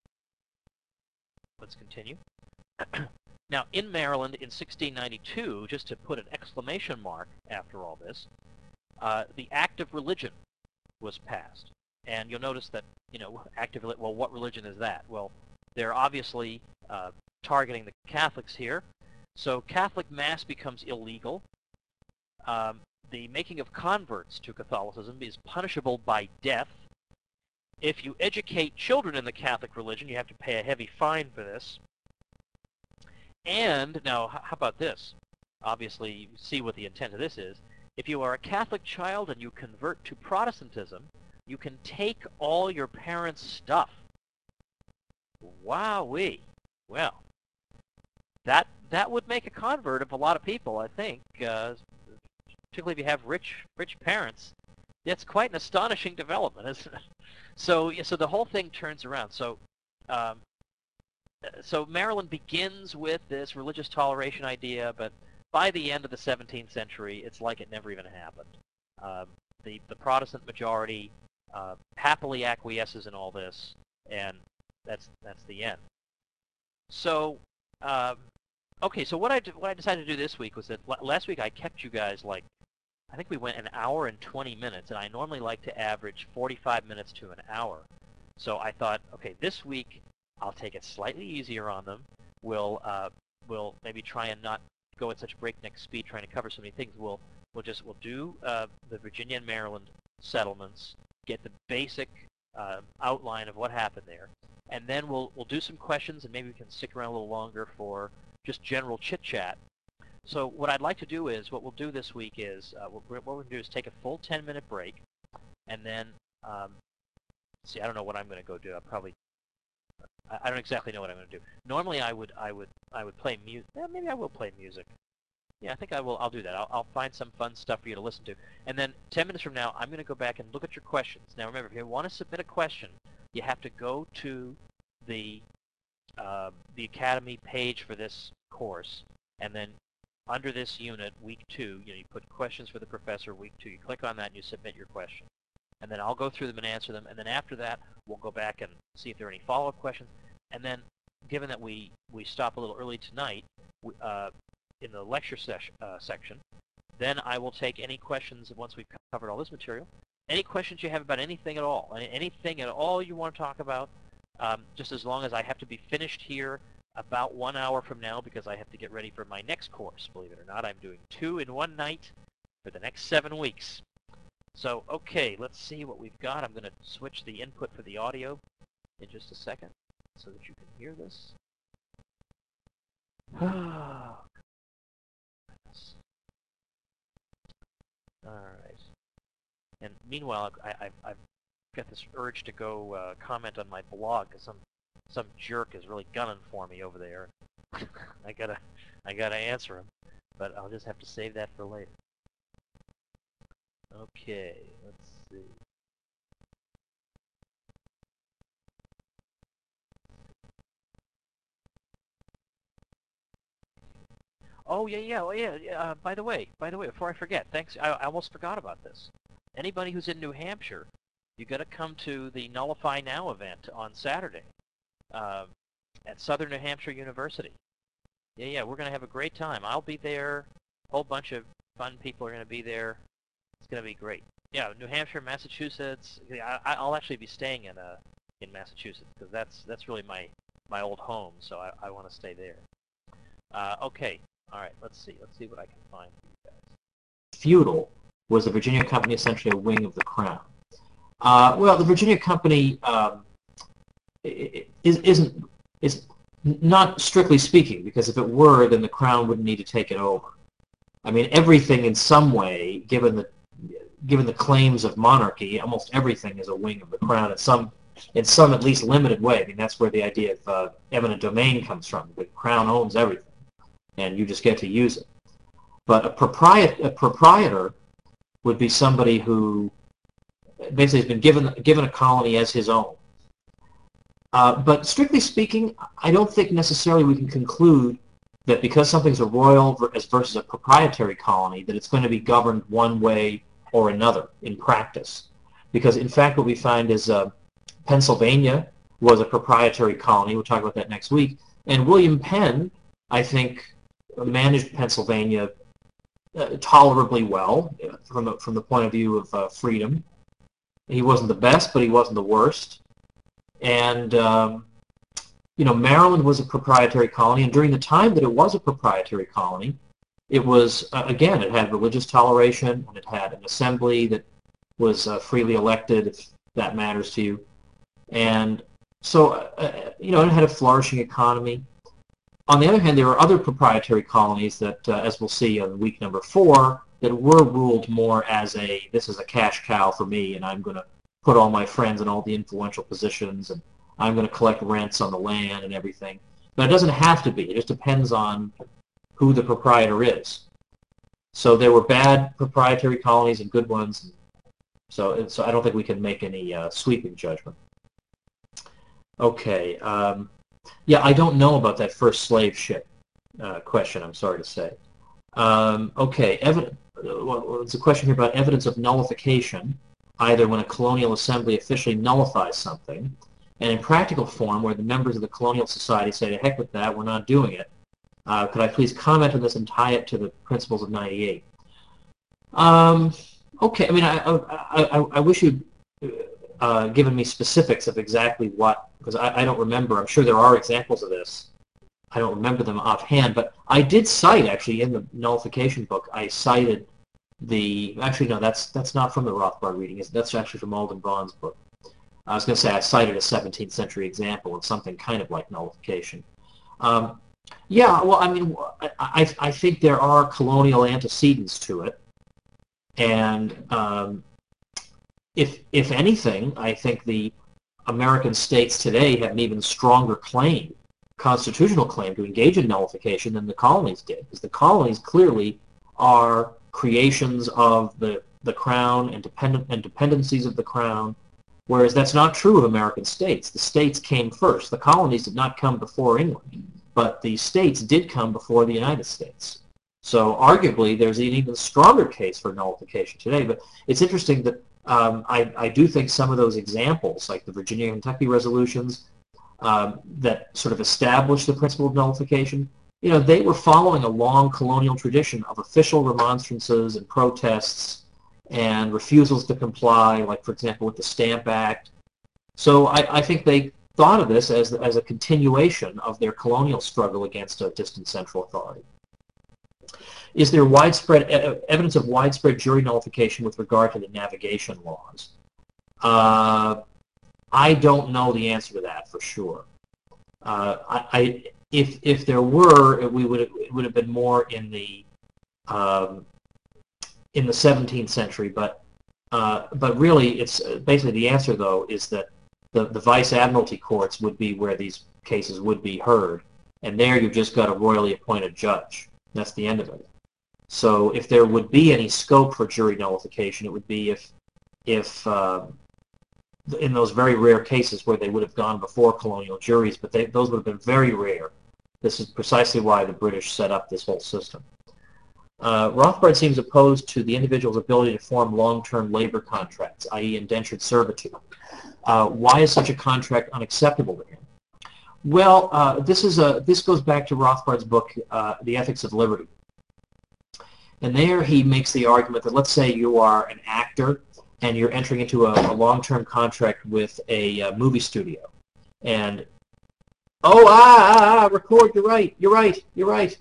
Let's continue. Now, in Maryland in sixteen ninety-two, just to put an exclamation mark after all this, uh, the Act of Religion was passed. And you'll notice that, you know, active, well, what religion is that? Well, they're obviously uh, targeting the Catholics here. So Catholic Mass becomes illegal. Um, the making of converts to Catholicism is punishable by death. If you educate children in the Catholic religion, you have to pay a heavy fine for this. And, now, how about this? Obviously, you see what the intent of this is. If you are a Catholic child and you convert to Protestantism, you can take all your parents' stuff. Wowee. Well, that that would make a convert of a lot of people, I think, uh, particularly if you have rich rich parents. It's quite an astonishing development, isn't it? So, so the whole thing turns around. So, um, so Maryland begins with this religious toleration idea, but by the end of the seventeenth century, it's like it never even happened. Um, the the Protestant majority uh, happily acquiesces in all this, and that's that's the end. So, um, okay. So what I what I decided to do this week was that last week I kept you guys like, I think we went an hour and twenty minutes, and I normally like to average forty-five minutes to an hour. So I thought, okay, this week I'll take it slightly easier on them. We'll uh, we'll maybe try and not go at such breakneck speed trying to cover so many things. We'll we'll just we'll do uh, the Virginia and Maryland settlements, get the basic uh, outline of what happened there, and then we'll we'll do some questions, and maybe we can stick around a little longer for just general chit chat. So what I'd like to do is, what we'll do this week is, uh, what we're going to do is take a full ten minute break, and then, um, see, I don't know what I'm going to go do. I'll probably, I, I don't exactly know what I'm going to do. Normally I would, I would, I would play music. Yeah, maybe I will play music. Yeah, I think I will. I'll do that. I'll, I'll find some fun stuff for you to listen to. And then ten minutes from now, I'm going to go back and look at your questions. Now, remember, if you want to submit a question, you have to go to the uh, the Academy page for this course, and then under this unit, week two, you know, you put questions for the professor, week two. You click on that, and you submit your question. And then I'll go through them and answer them. And then after that, we'll go back and see if there are any follow-up questions. And then, given that we, we stop a little early tonight, we, uh, in the lecture session, uh, section, then I will take any questions once we've covered all this material. Any questions you have about anything at all, anything at all you want to talk about, um, just as long as I have to be finished here about one hour from now because I have to get ready for my next course. Believe it or not, I'm doing two in one night for the next seven weeks. So, okay, let's see what we've got. I'm going to switch the input for the audio in just a second so that you can hear this. Oh, goodness. All right. And meanwhile, I, I've, I've got this urge to go uh, comment on my blog because some some jerk is really gunning for me over there. I gotta I gotta answer him, but I'll just have to save that for later. Okay, let's see. Oh yeah, yeah, oh, yeah. Uh, by the way, by the way, before I forget, thanks. I, I almost forgot about this. Anybody who's in New Hampshire, you got to come to the Nullify Now event on Saturday uh, at Southern New Hampshire University. Yeah, yeah, we're gonna have a great time. I'll be there. A whole bunch of fun people are gonna be there. It's gonna be great. Yeah, New Hampshire, Massachusetts. I, I'll actually be staying in uh, in Massachusetts because that's that's really my my old home. So I, I want to stay there. Uh, okay, all right. Let's see. Let's see what I can find for you guys. Feudal was the Virginia Company essentially a wing of the Crown? Uh, well, the Virginia Company um, is isn't is not strictly speaking because if it were, then the Crown wouldn't need to take it over. I mean, everything in some way, given the given the claims of monarchy, almost everything is a wing of the Crown in some, in some at least limited way. I mean, that's where the idea of uh, eminent domain comes from. The Crown owns everything, and you just get to use it. But a, propriet, a proprietor would be somebody who basically has been given, given a colony as his own. Uh, but strictly speaking, I don't think necessarily we can conclude that because something's a royal versus a proprietary colony, that it's going to be governed one way or another in practice. Because in fact what we find is uh, Pennsylvania was a proprietary colony. We'll talk about that next week. And William Penn, I think, managed Pennsylvania uh, tolerably well uh, from, the, from the point of view of uh, freedom. He wasn't the best, but he wasn't the worst. And um, you know, Maryland was a proprietary colony, and during the time that it was a proprietary colony, it was, uh, again, it had religious toleration, and it had an assembly that was uh, freely elected, if that matters to you. And so, uh, you know, it had a flourishing economy. On the other hand, there were other proprietary colonies that, uh, as we'll see on week number four, that were ruled more as a, this is a cash cow for me, and I'm going to put all my friends in all the influential positions, and I'm going to collect rents on the land and everything. But it doesn't have to be. It just depends on who the proprietor is. So there were bad proprietary colonies and good ones. So, so I don't think we can make any uh, sweeping judgment. Okay. Um, yeah, I don't know about that first slave ship uh, question, I'm sorry to say. Um, okay. Evi well, there's a question here about evidence of nullification, either when a colonial assembly officially nullifies something, and in practical form, where the members of the colonial society say, to heck with that, we're not doing it. Uh, could I please comment on this and tie it to the principles of ninety-eight? Um, okay, I mean, I, I, I, I wish you'd uh, given me specifics of exactly what, because I, I don't remember. I'm sure there are examples of this. I don't remember them offhand, but I did cite, actually, in the nullification book, I cited the, actually, no, that's that's not from the Rothbard reading. That's actually from Alden Vaughn's book. I was going to say I cited a seventeenth century example of something kind of like nullification. Um, yeah, well, I mean, I, I think there are colonial antecedents to it. And um, if, if anything, I think the American states today have an even stronger claim constitutional claim to engage in nullification than the colonies did, because the colonies clearly are creations of the, the crown and, dependent, and dependencies of the crown, whereas that's not true of American states. The states came first. The colonies did not come before England, but the states did come before the United States. So arguably, there's an even stronger case for nullification today. But it's interesting that um, I, I do think some of those examples, like the Virginia and Kentucky resolutions, um, that sort of established the principle of nullification, you know, they were following a long colonial tradition of official remonstrances and protests and refusals to comply, like, for example, with the Stamp Act. So I, I think they thought of this as, as a continuation of their colonial struggle against a distant central authority. Is there widespread evidence of widespread jury nullification with regard to the navigation laws? Uh, I don't know the answer to that for sure. Uh, I, I, if if there were, we would it would have been more in the um, in the seventeenth century. But uh, but really, it's basically the answer though is that the the vice admiralty courts would be where these cases would be heard, and there you've just got a royally appointed judge. That's the end of it. So if there would be any scope for jury nullification, it would be if, if uh, in those very rare cases where they would have gone before colonial juries, but they, those would have been very rare. This is precisely why the British set up this whole system. Uh, Rothbard seems opposed to the individual's ability to form long-term labor contracts, that is indentured servitude. Uh, why is such a contract unacceptable to him? Well, uh, this, is a, this goes back to Rothbard's book, uh, The Ethics of Liberty. And there he makes the argument that, let's say you are an actor and you're entering into a, a long-term contract with a, a movie studio. And, oh, ah, ah, ah, record, you're right, you're right, you're right.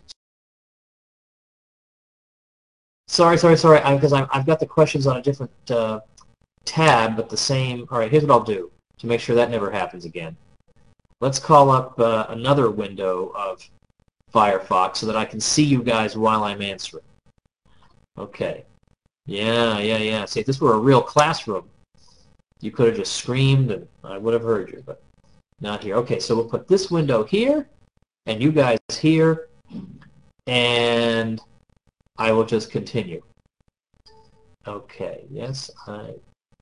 Sorry, sorry, sorry, because I've got the questions on a different uh, tab, but the same. All right, here's what I'll do to make sure that never happens again. Let's call up uh, another window of Firefox so that I can see you guys while I'm answering. Okay. Yeah, yeah, yeah. See, if this were a real classroom, you could have just screamed and I would have heard you, but not here. Okay, so we'll put this window here and you guys here, and I will just continue. Okay, yes, I...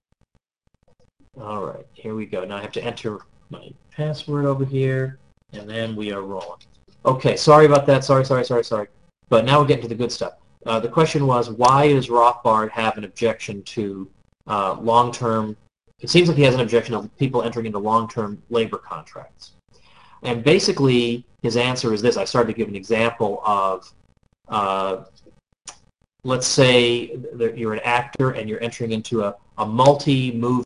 All right, here we go. Now I have to enter my password over here, and then we are rolling. Okay, sorry about that. Sorry, sorry, sorry, sorry. But now we're getting to the good stuff. Uh, the question was, why does Rothbard have an objection to uh, long-term, it seems like he has an objection of people entering into long-term labor contracts. And basically, his answer is this. I started to give an example of, uh, let's say that you're an actor and you're entering into a, a multi-movie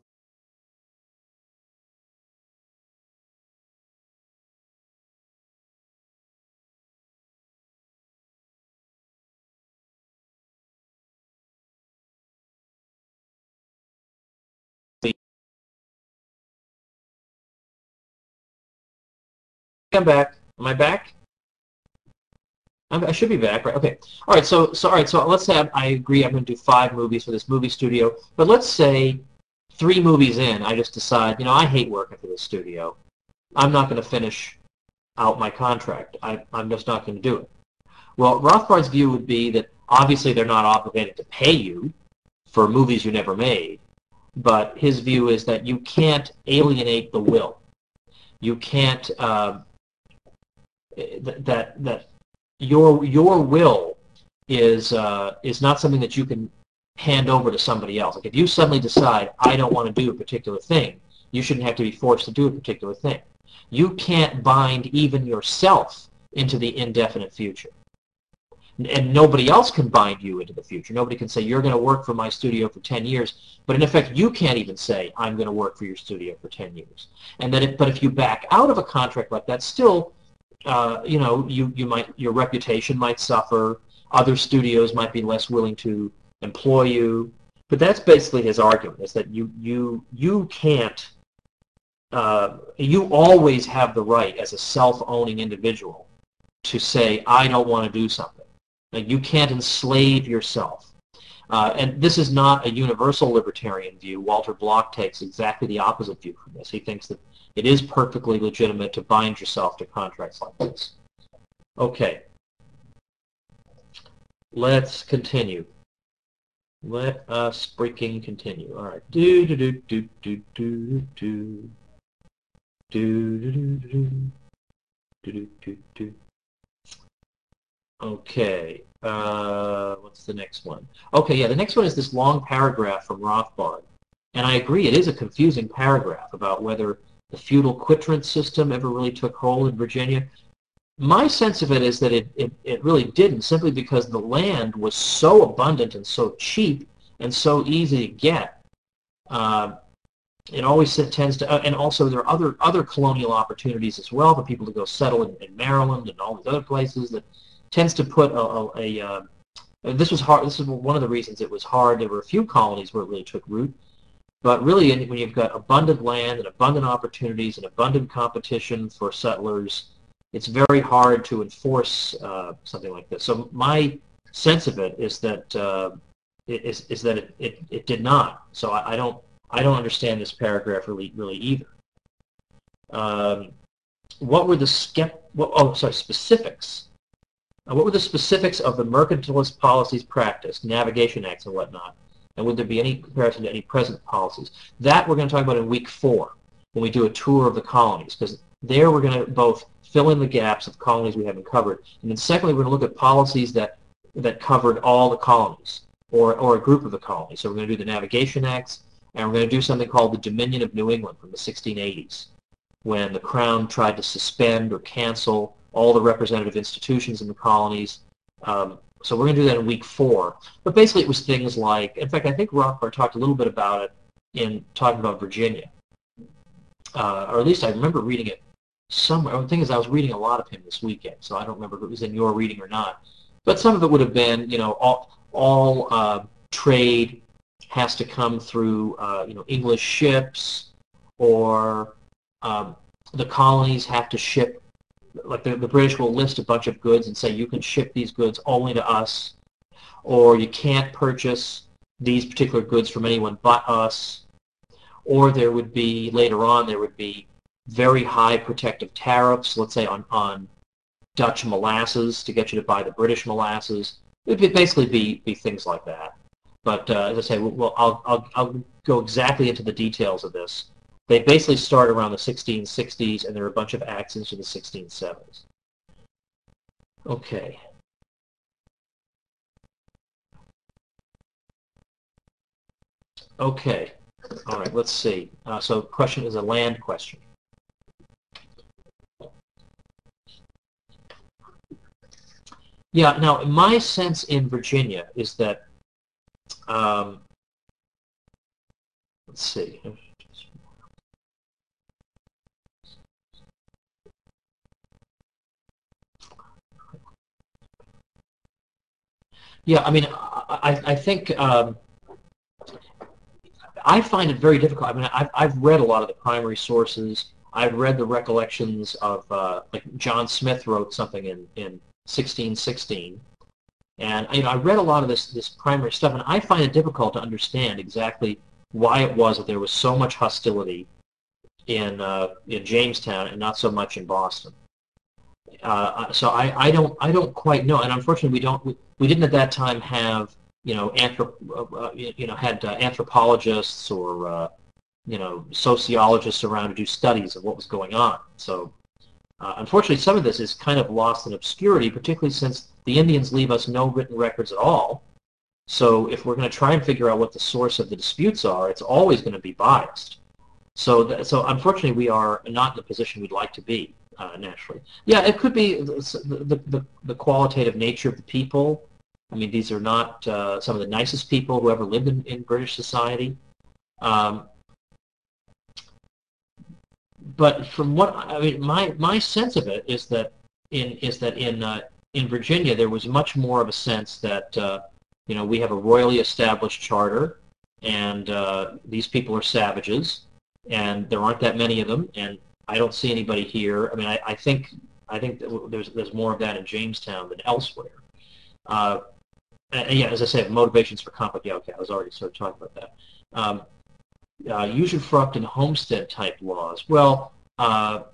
I'm back. Am I back? I'm, I should be back, right? Okay. All right. So, so all right. So let's say I agree. I'm going to do five movies for this movie studio. But let's say three movies in, I just decide, you know, I hate working for this studio. I'm not going to finish out my contract. I, I'm just not going to do it. Well, Rothbard's view would be that obviously they're not obligated to pay you for movies you never made, but his view is that you can't alienate the will. You can't. Uh, that that your your will is uh, is not something that you can hand over to somebody else. Like if you suddenly decide I don't want to do a particular thing, you shouldn't have to be forced to do a particular thing. You can't bind even yourself into the indefinite future, and nobody else can bind you into the future. Nobody can say you're going to work for my studio for ten years, but in effect you can't even say I'm going to work for your studio for ten years. And then, if, but if you back out of a contract like that, still. Uh, you know, you, you might, your reputation might suffer. Other studios might be less willing to employ you. But that's basically his argument: is that you you you can't. Uh, you always have the right, as a self-owning individual, to say I don't want to do something. Like you can't enslave yourself. Uh, and this is not a universal libertarian view. Walter Block takes exactly the opposite view from this. He thinks that it is perfectly legitimate to bind yourself to contracts like this. Okay. Let's continue. Let us freaking continue. All right. Do do do do do do do do do do do do do do. Okay. Uh, what's the next one? Okay, yeah, the next one is this long paragraph from Rothbard. And I agree, it is a confusing paragraph about whether the feudal quitrent system ever really took hold in Virginia. My sense of it is that it, it, it really didn't, simply because the land was so abundant and so cheap and so easy to get. Uh, it always tends to, uh, and also there are other, other colonial opportunities as well for people to go settle in, in Maryland and all these other places that tends to put a, a, a uh, this was hard. This is one of the reasons it was hard. There were a few colonies where it really took root, but really, when you've got abundant land and abundant opportunities and abundant competition for settlers, it's very hard to enforce uh, something like this. So my sense of it is that uh, is is that it, it, it did not. So I, I don't I don't understand this paragraph really really either. Um, what were the skept? What, oh, sorry, specifics. Uh, what were the specifics of the mercantilist policies practiced, navigation acts and whatnot? And would there be any comparison to any present policies? That we're going to talk about in week four when we do a tour of the colonies, because there we're going to both fill in the gaps of colonies we haven't covered, and then secondly we're going to look at policies that that covered all the colonies or or a group of the colonies. So we're going to do the navigation acts, and we're going to do something called the Dominion of New England from the sixteen eighties, when the Crown tried to suspend or cancel all the representative institutions in the colonies. Um, so we're going to do that in week four. But basically it was things like, in fact, I think Rothbard talked a little bit about it in talking about Virginia. Uh, or at least I remember reading it somewhere. The thing is, I was reading a lot of him this weekend, so I don't remember if it was in your reading or not. But some of it would have been, you know, all, all uh, trade has to come through, uh, you know, English ships, or um, the colonies have to ship, like the, the British will list a bunch of goods and say you can ship these goods only to us, or you can't purchase these particular goods from anyone but us, or there would be, later on, there would be very high protective tariffs, let's say on, on Dutch molasses to get you to buy the British molasses. It would basically be, be things like that. But uh, as I say, well, I'll, I'll, I'll go exactly into the details of this. They basically start around the sixteen sixties, and there are a bunch of acts into the sixteen seventies. Okay. Okay. All right, let's see. Uh, so the question is a land question. Yeah, now my sense in Virginia is that, um, let's see. Yeah, I mean, I, I think um, I find it very difficult. I mean, I've, I've read a lot of the primary sources. I've read the recollections of, uh, like John Smith wrote something in, in sixteen sixteen. And you know, I read a lot of this, this primary stuff, and I find it difficult to understand exactly why it was that there was so much hostility in, uh, in Jamestown and not so much in Boston. Uh, so I, I don't I don't quite know, and unfortunately we don't we, we didn't at that time have you know anthrop uh, you know had uh, anthropologists or uh, you know sociologists around to do studies of what was going on. So uh, unfortunately some of this is kind of lost in obscurity, particularly since the Indians leave us no written records at all. So if we're going to try and figure out what the source of the disputes are, it's always going to be biased. So th so unfortunately we are not in the position we'd like to be. Uh, naturally. Yeah, it could be the, the, the qualitative nature of the people. I mean, these are not uh, some of the nicest people who ever lived in, in British society. Um, but from what I mean, my my sense of it is that in is that in uh, in Virginia there was much more of a sense that uh, you know we have a royally established charter, and uh, these people are savages, and there aren't that many of them, and I don't see anybody here. I mean, I, I think I think that there's there's more of that in Jamestown than elsewhere. Uh, and yeah, as I said, motivations for conflict. Yeah, okay, I was already sort of talking about that. Um, uh, usufruct and homestead type laws. Well, uh,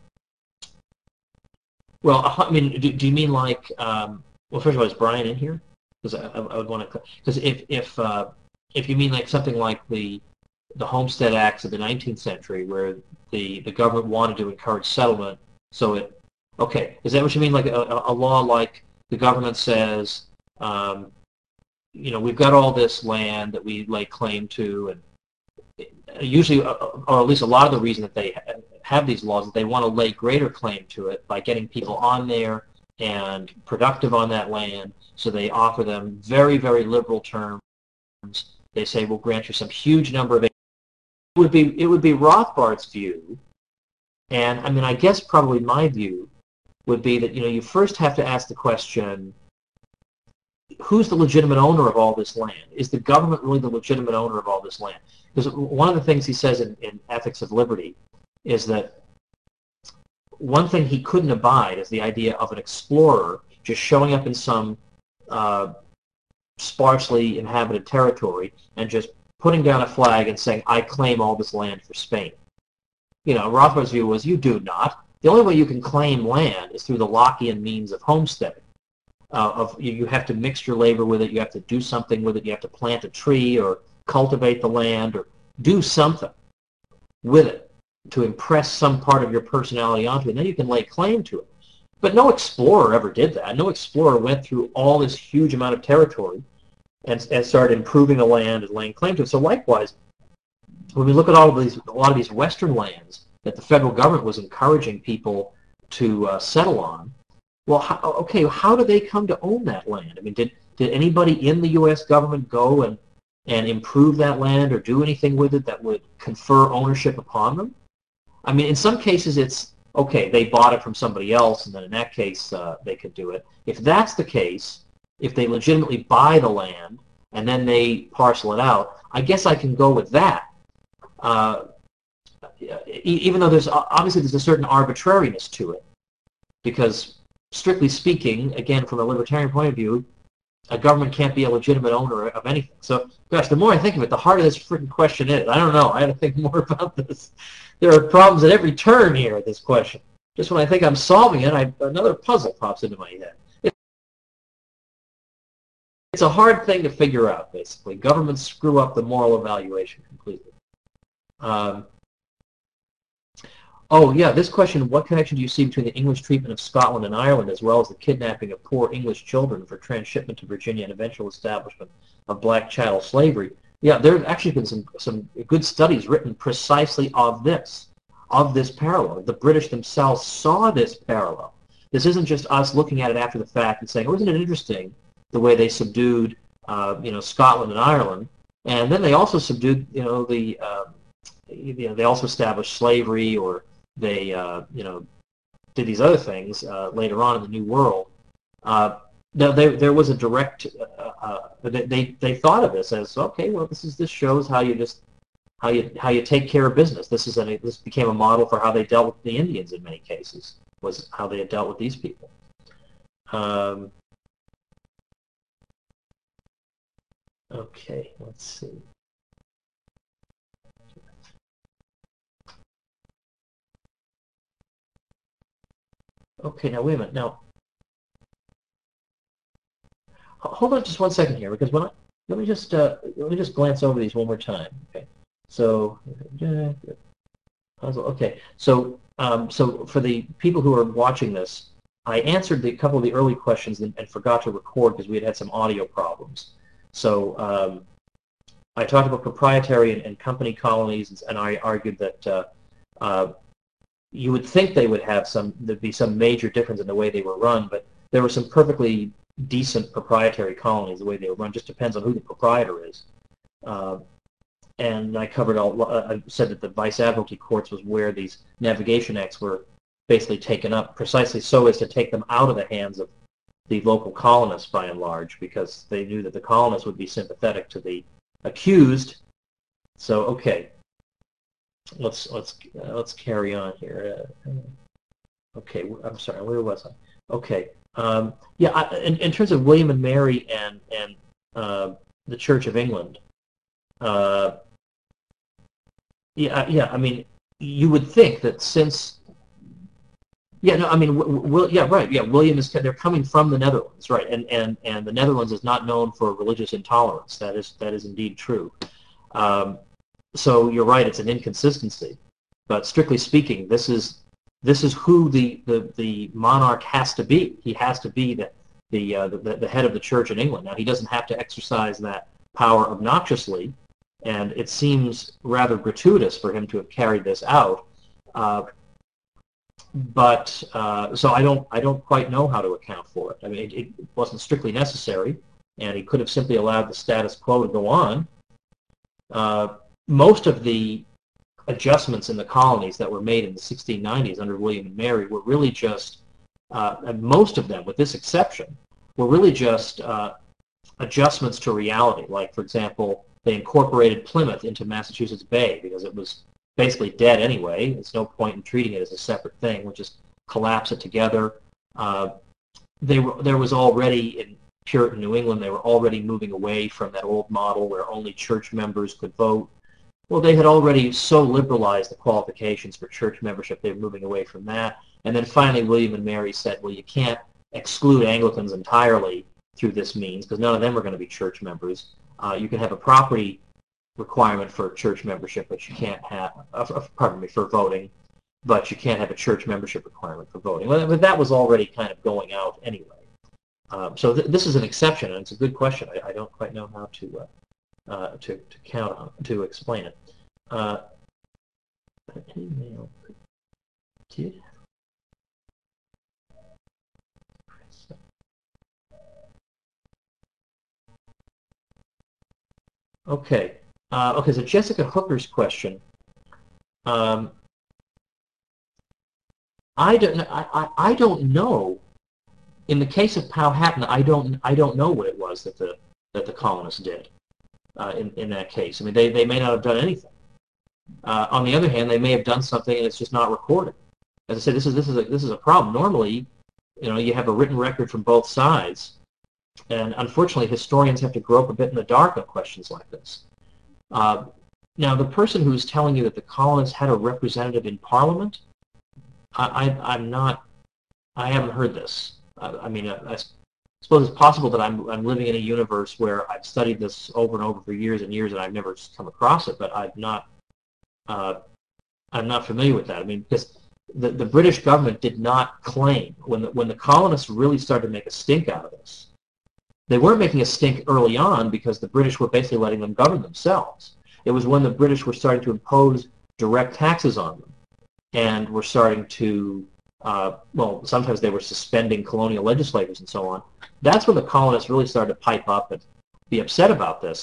well, I mean, do, do you mean like? Um, well, first of all, is Brian in here? Because I, I would want to. Because if if uh, if you mean like something like the the Homestead Acts of the nineteenth century, where the the government wanted to encourage settlement, so it. Okay, is that what you mean? Like a, a law like the government says, um, you know, we've got all this land that we lay claim to, and usually, or at least a lot of the reason that they have these laws is they want to lay greater claim to it by getting people on there and productive on that land. So they offer them very, very liberal terms. They say, we'll grant you some huge number of acres. It would be, it would be Rothbard's view, and I mean, I guess probably my view would be that, you know, you first have to ask the question, who's the legitimate owner of all this land? Is the government really the legitimate owner of all this land? Because one of the things he says in, in Ethics of Liberty is that one thing he couldn't abide is the idea of an explorer just showing up in some uh, sparsely inhabited territory and just putting down a flag and saying, I claim all this land for Spain. You know, Rothbard's view was, you do not. The only way you can claim land is through the Lockean means of homesteading. Uh, of you, you have to mix your labor with it, you have to do something with it, you have to plant a tree or cultivate the land or do something with it to impress some part of your personality onto it, and then you can lay claim to it. But no explorer ever did that. No explorer went through all this huge amount of territory and, and started improving the land and laying claim to it. So likewise, when we look at all of these, a lot of these Western lands that the federal government was encouraging people to uh, settle on, well, how, okay, how do they come to own that land? I mean, did did anybody in the U S government go and and improve that land or do anything with it that would confer ownership upon them? I mean, in some cases, it's okay. They bought it from somebody else, and then in that case, uh, they could do it. If that's the case, if they legitimately buy the land and then they parcel it out, I guess I can go with that. Uh, even though there's obviously there's a certain arbitrariness to it, because strictly speaking, again, from a libertarian point of view, a government can't be a legitimate owner of anything. So, gosh, the more I think of it, the harder this freaking question is. I don't know. I have to think more about this. There are problems at every turn here at this question. Just when I think I'm solving it, I, another puzzle pops into my head. It, it's a hard thing to figure out, basically. Governments screw up the moral evaluation completely. Um, Oh, yeah, this question, what connection do you see between the English treatment of Scotland and Ireland as well as the kidnapping of poor English children for transshipment to Virginia and eventual establishment of black chattel slavery? Yeah, there have actually been some, some good studies written precisely of this, of this parallel. The British themselves saw this parallel. This isn't just us looking at it after the fact and saying, oh, isn't it interesting the way they subdued, uh, you know, Scotland and Ireland, and then they also subdued, you know, the, uh, you know, they also established slavery, or they, uh, you know, did these other things uh, later on in the New World. Uh, now, there, there was a direct. Uh, uh, they they thought of this as, okay, well, this is this shows how you just how you how you take care of business. This is a, this became a model for how they dealt with the Indians in many cases. Was how they had dealt with these people. Um, okay, let's see. Okay, now wait a minute. Now, hold on just one second here, because when I let me just uh, let me just glance over these one more time. Okay, so okay, so um, so for the people who are watching this, I answered the, a couple of the early questions and, and forgot to record because we had had some audio problems. So um, I talked about proprietary and, and company colonies, and I argued that. Uh, uh, You would think they would have some, there'd be some major difference in the way they were run, but there were some perfectly decent proprietary colonies. The way they were run just depends on who the proprietor is. Uh, and I covered all, I said that the Vice Admiralty courts was where these navigation acts were basically taken up, precisely so as to take them out of the hands of the local colonists by and large, because they knew that the colonists would be sympathetic to the accused. So, okay. Let's let's uh, let's carry on here. Uh, okay, I'm sorry. Where was I? Okay. Um, yeah. I, in, in terms of William and Mary and and uh, the Church of England. Uh, yeah, yeah. I mean, you would think that since yeah, no, I mean, w- w- yeah, right, yeah. William is they're coming from the Netherlands, right? And and and the Netherlands is not known for religious intolerance. That is that is indeed true. Um, so you're right; it's an inconsistency. But strictly speaking, this is this is who the, the, the monarch has to be. He has to be the the, uh, the the head of the church in England. Now, he doesn't have to exercise that power obnoxiously, and it seems rather gratuitous for him to have carried this out. Uh, but uh, so I don't I don't quite know how to account for it. I mean, it, it wasn't strictly necessary, and he could have simply allowed the status quo to go on. Uh, most of the adjustments in the colonies that were made in the sixteen nineties under William and Mary were really just, uh, and most of them, with this exception, were really just uh, adjustments to reality. Like, for example, they incorporated Plymouth into Massachusetts Bay because it was basically dead anyway. There's no point in treating it as a separate thing. We'll just collapse it together. Uh, they were, there was already, in Puritan New England, they were already moving away from that old model where only church members could vote. Well, they had already so liberalized the qualifications for church membership, they were moving away from that. And then finally, William and Mary said, well, you can't exclude Anglicans entirely through this means, because none of them are going to be church members. Uh, you can have a property requirement for church membership, but you can't have, uh, pardon me, for voting, but you can't have a church membership requirement for voting. Well, but that was already kind of going out anyway. Um, so th this is an exception, and it's a good question. I, I don't quite know how to uh, Uh, to, to count on, to explain it. Uh, email did okay. Uh, okay, so Jessica Hooker's question. Um, I don't. I, I, I don't know. In the case of Powhatan, I don't. I don't know what it was that the that the colonists did. Uh, in, in that case. I mean, they, they may not have done anything. Uh, on the other hand, they may have done something and it's just not recorded. As I said, this is this is a this is a problem. Normally, you know, you have a written record from both sides, and unfortunately, historians have to grope a bit in the dark on questions like this. Uh, now, the person who's telling you that the colonists had a representative in Parliament, I, I I'm not. I haven't heard this. I, I mean, I, I I suppose it's possible that I'm, I'm living in a universe where I've studied this over and over for years and years and I've never come across it, but I've not, uh, I'm not familiar with that. I mean, because the, the British government did not claim, when the, when the colonists really started to make a stink out of this, they weren't making a stink early on because the British were basically letting them govern themselves. It was when the British were starting to impose direct taxes on them and were starting to Uh, well, sometimes they were suspending colonial legislators and so on. That's when the colonists really started to pipe up and be upset about this.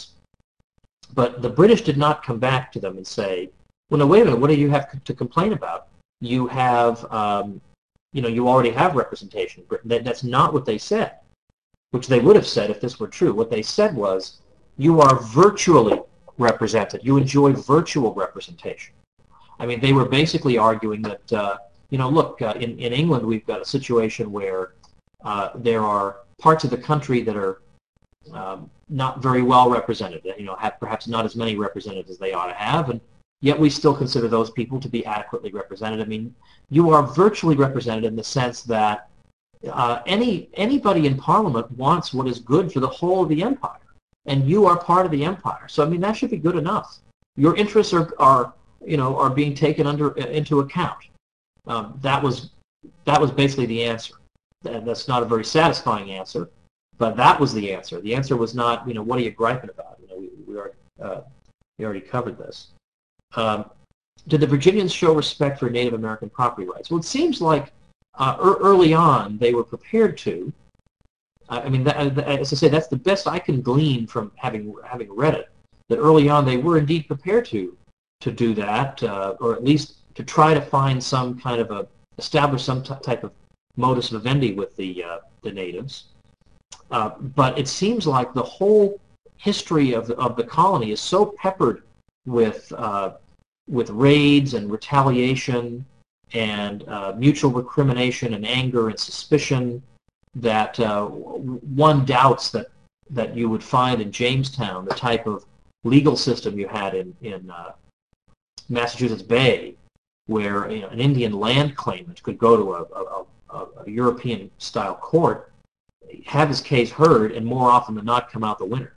But the British did not come back to them and say, well, no, wait a minute, what do you have to complain about? You have, um, you know, you already have representation in Britain. That, that's not what they said, which they would have said if this were true. What they said was, you are virtually represented. You enjoy virtual representation. I mean, they were basically arguing that, uh, you know, look, uh, in, in England we've got a situation where uh, there are parts of the country that are um, not very well represented, you know, have perhaps not as many representatives as they ought to have, and yet we still consider those people to be adequately represented. I mean, you are virtually represented in the sense that uh, any anybody in Parliament wants what is good for the whole of the empire, and you are part of the empire. So, I mean, that should be good enough. Your interests are, are you know, are being taken under into account. Um, that was that was basically the answer, and that's not a very satisfying answer, but that was the answer. The answer was not, you know, what are you griping about? You know, we we already uh, we already covered this. Um, did the Virginians show respect for Native American property rights? Well, it seems like uh, er early on they were prepared to. I mean, that, as I say, that's the best I can glean from having having read it. That early on they were indeed prepared to to do that, uh, or at least to try to find some kind of a, establish some type of modus vivendi with the, uh, the natives. Uh, but it seems like the whole history of the, of the colony is so peppered with, uh, with raids and retaliation and uh, mutual recrimination and anger and suspicion that uh, one doubts that that you would find in Jamestown, the type of legal system you had in, in uh, Massachusetts Bay, where you know, an Indian land claimant could go to a, a, a, a European-style court, have his case heard, and more often than not come out the winner.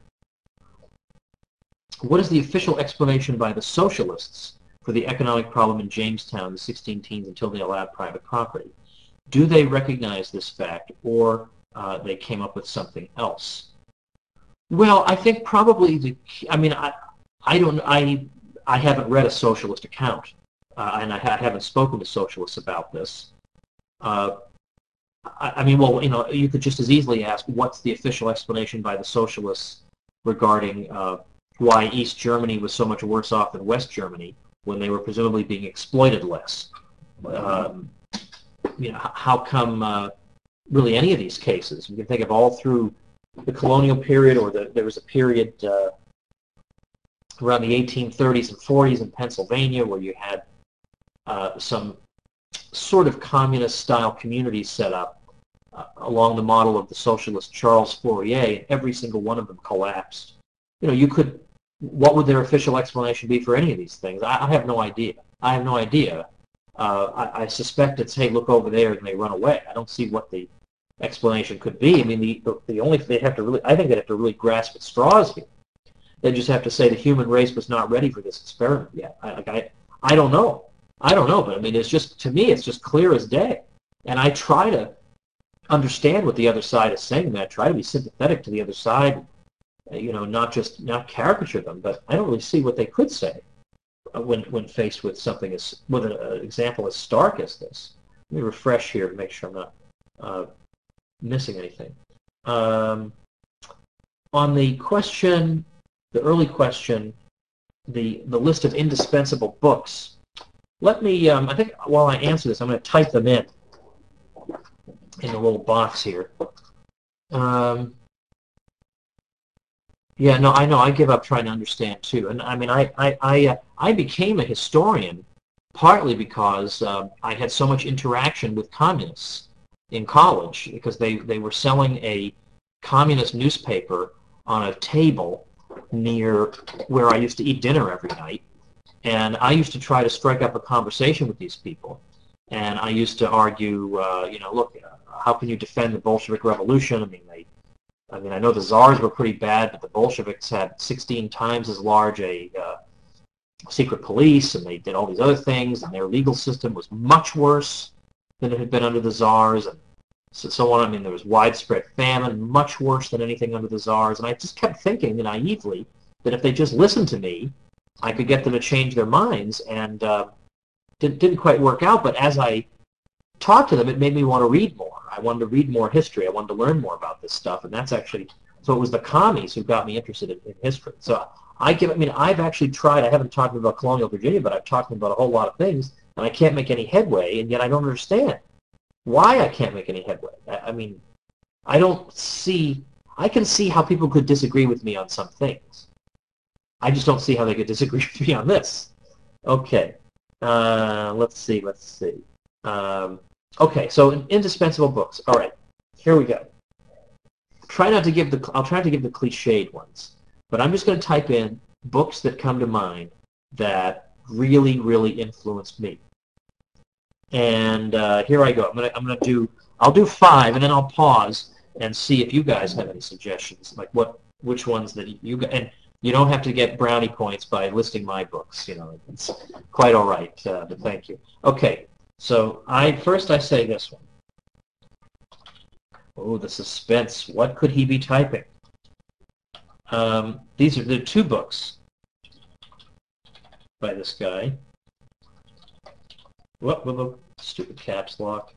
What is the official explanation by the socialists for the economic problem in Jamestown in the sixteen teens until they allowed private property? Do they recognize this fact, or uh, they came up with something else? Well, I think probably the. I mean, I, I don't. I, I haven't read a socialist account, uh, and I, ha haven't spoken to socialists about this. Uh, I, I mean, well, you know, you could just as easily ask, what's the official explanation by the socialists regarding uh, why East Germany was so much worse off than West Germany when they were presumably being exploited less? Um, you know, how come uh, really any of these cases? You can think of all through the colonial period, or the, there was a period uh, around the eighteen thirties and forties in Pennsylvania where you had uh, some sort of communist-style communities set up uh, along the model of the socialist Charles Fourier, and every single one of them collapsed. You know, you could, what would their official explanation be for any of these things? I, I have no idea. I have no idea. Uh, I, I suspect it's, hey, look over there, and they run away. I don't see what the explanation could be. I mean, the, the, the only they have to really, I think they have to really grasp at straws here. They just have to say the human race was not ready for this experiment yet. I, like, I, I don't know. I don't know, but I mean, it's just, to me, it's just clear as day. And I try to understand what the other side is saying, and I try to be sympathetic to the other side, you know, not just, not caricature them, but I don't really see what they could say when, when faced with something as, with an example as stark as this. Let me refresh here to make sure I'm not uh, missing anything. Um, on the question, the early question, the, the list of indispensable books, let me, um, I think while I answer this, I'm going to type them in, in the little box here. Um, yeah, no, I know, I give up trying to understand too. And I mean, I, I, I, uh, I became a historian partly because uh, I had so much interaction with communists in college, because they, they were selling a communist newspaper on a table near where I used to eat dinner every night. And I used to try to strike up a conversation with these people. And I used to argue, uh, you know, look, uh, how can you defend the Bolshevik Revolution? I mean, they, I mean, I know the Tsars were pretty bad, but the Bolsheviks had sixteen times as large a uh, secret police, and they did all these other things, and their legal system was much worse than it had been under the Tsars, and so, so on. I mean, there was widespread famine, much worse than anything under the Tsars. And I just kept thinking naively that if they just listened to me, I could get them to change their minds, and uh, didn't, didn't quite work out. But as I talked to them, it made me want to read more. I wanted to read more history. I wanted to learn more about this stuff, and that's actually, so it was the commies who got me interested in, in history. So I give, I mean, I've actually tried, I haven't talked about colonial Virginia, but I've talked about a whole lot of things, and I can't make any headway, and yet I don't understand why I can't make any headway. I, I mean, I don't see, I can see how people could disagree with me on some things. I just don't see how they could disagree with me on this. Okay, uh, let's see, let's see. Um, okay, so indispensable books. All right, here we go. Try not to give the, I'll try not to give the cliched ones, but I'm just going to type in books that come to mind that really, really influenced me. And uh, here I go. I'm gonna, I'm gonna do, I'll do five, and then I'll pause and see if you guys have any suggestions, like what, which ones that you, and you don't have to get brownie points by listing my books. You know, it's quite all right. Uh, but thank you. Okay, so I first I say this one. Oh, the suspense! What could he be typing? Um, these are the two books by this guy. Whoop, whoop, whoop. Stupid caps lock.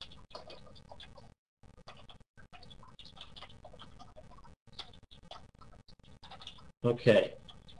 Okay.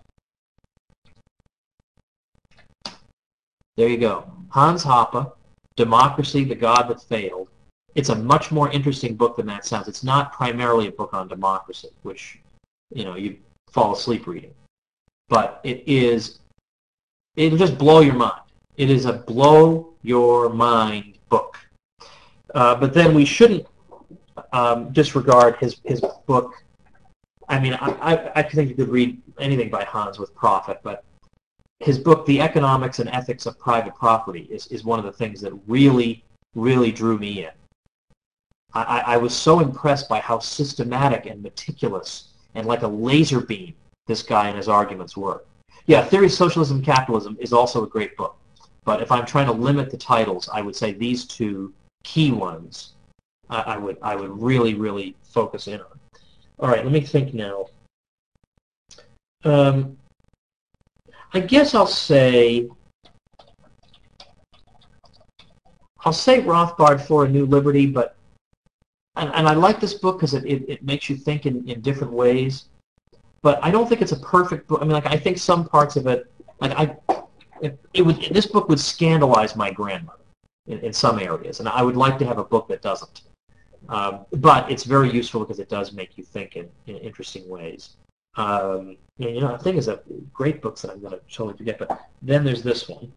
There you go. Hans Hoppe, Democracy, the God That Failed. It's a much more interesting book than that sounds. It's not primarily a book on democracy, which, you know, you fall asleep reading. But it is, it'll just blow your mind. It is a blow your mind book. Uh, but then we shouldn't um, disregard his, his book I mean, I, I, I think you could read anything by Hans with profit, but his book, The Economics and Ethics of Private Property, is, is one of the things that really, really drew me in. I, I was so impressed by how systematic and meticulous and like a laser beam this guy and his arguments were. Yeah, Theory of Socialism and Capitalism is also a great book, but if I'm trying to limit the titles, I would say these two key ones I, I would I would really, really focus in on. All right, let me think now. Um, I guess I'll say I'll say Rothbard for a New Liberty, but and, and I like this book because it, it, it makes you think in, in different ways. But I don't think it's a perfect book. I mean, like I think some parts of it, like I, it, it would this book would scandalize my grandmother in, in some areas, and I would like to have a book that doesn't. Um, but it's very useful because it does make you think in, in interesting ways. Um, and, you know, the thing is that great books that I'm going to totally forget. But then there's this one.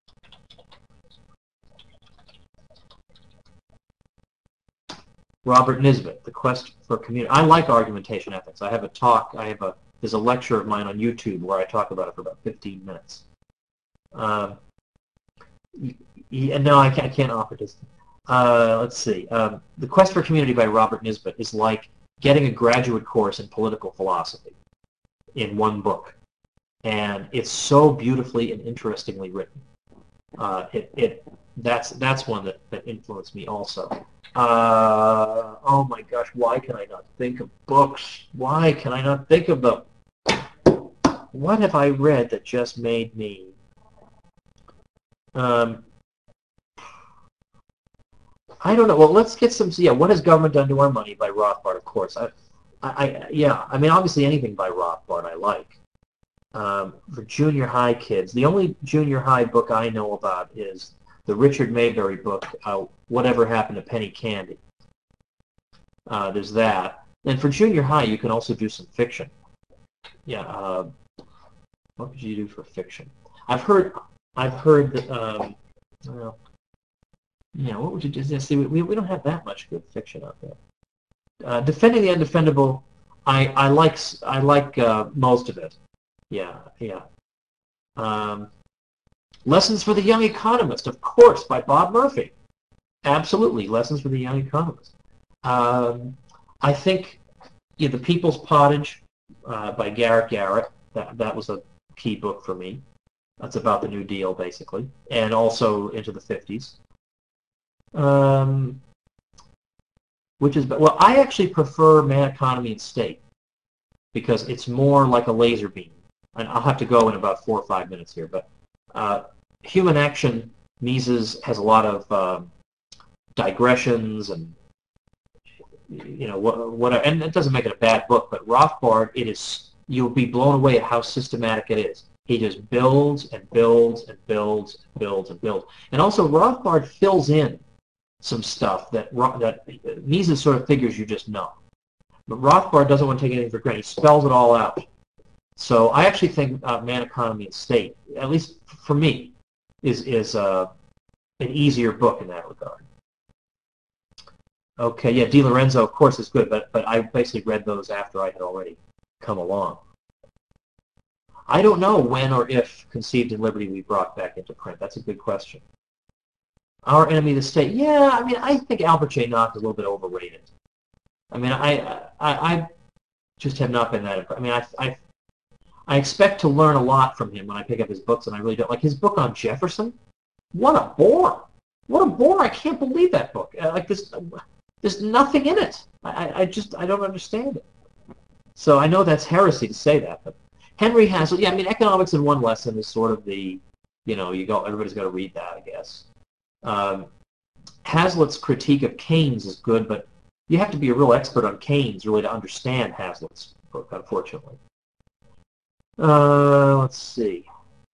Robert Nisbet, The Quest for Community. I like argumentation ethics. I have a talk. I have a there's a lecture of mine on YouTube where I talk about it for about fifteen minutes. Um, and no, I can't, I can't offer this. Uh, let's see. Um, the Quest for Community by Robert Nisbet is like getting a graduate course in political philosophy in one book, and it's so beautifully and interestingly written. Uh, it it that's that's one that, that influenced me also. Uh, oh my gosh, why can I not think of books? Why can I not think of them? What have I read that just made me? Um, I don't know. Well, let's get some. Yeah, What Has Government Done to Our Money by Rothbard, of course. I, I, I yeah. I mean, obviously anything by Rothbard I like. Um, for junior high kids, the only junior high book I know about is the Richard Maybury book, uh, Whatever Happened to Penny Candy. Uh, there's that. And for junior high, you can also do some fiction. Yeah. Uh, what could you do for fiction? I've heard. I've heard that. Um, well, yeah. What would you do? See, we we don't have that much good fiction out there. Uh, Defending the Undefendable. I I like I like uh, most of it. Yeah. Yeah. Um, Lessons for the Young Economist, of course, by Bob Murphy. Absolutely, Lessons for the Young Economist. Um, I think yeah, The People's Pottage uh, by Garrett Garrett. That that was a key book for me. That's about the New Deal, basically, and also into the fifties. Um, which is well, I actually prefer Man, Economy, and State because it's more like a laser beam. And I'll have to go in about four or five minutes here, but. Uh, Human Action, Mises has a lot of uh, digressions and you know what, what, and it doesn't make it a bad book. But Rothbard, it is you'll be blown away at how systematic it is. He just builds and builds and builds and builds and builds. And also Rothbard fills in some stuff that that Mises sort of figures you just know, but Rothbard doesn't want to take anything for granted. He spells it all out. So I actually think uh, Man, Economy, and State, at least for me, is is uh, an easier book in that regard. Okay, yeah, Di Lorenzo, of course, is good, but but I basically read those after I had already come along. I don't know when or if Conceived in Liberty we brought back into print. That's a good question. Our Enemy, the State. Yeah, I mean, I think Albert J. Nock is a little bit overrated. I mean, I I, I just have not been that impressed. I mean, I I. I expect to learn a lot from him when I pick up his books, and I really don't. Like his book on Jefferson, what a bore! What a bore! I can't believe that book. Like this, there's nothing in it. I, I just, I don't understand it. So I know that's heresy to say that, but Henry Hazlitt, yeah, I mean, Economics in One Lesson is sort of the, you know, you go, everybody's got to read that, I guess. Um, Hazlitt's critique of Keynes is good, but you have to be a real expert on Keynes really to understand Hazlitt's book, unfortunately. Uh, let's see.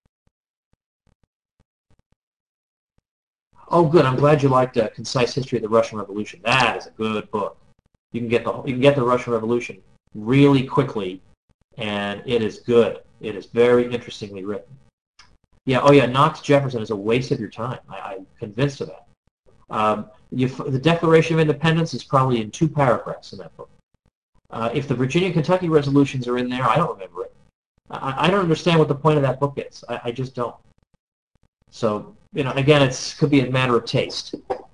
Oh, good. I'm glad you liked uh, Concise History of the Russian Revolution. That is a good book. You can get the you can get the Russian Revolution really quickly, and it is good. It is very interestingly written. Yeah. Oh, yeah. Knox Jefferson is a waste of your time. I, I'm convinced of that. Um, you, the Declaration of Independence is probably in two paragraphs in that book. Uh, if the Virginia Kentucky resolutions are in there, I don't remember it. I, I don't understand what the point of that book is. I, I just don't. So, you know, again, it could be a matter of taste.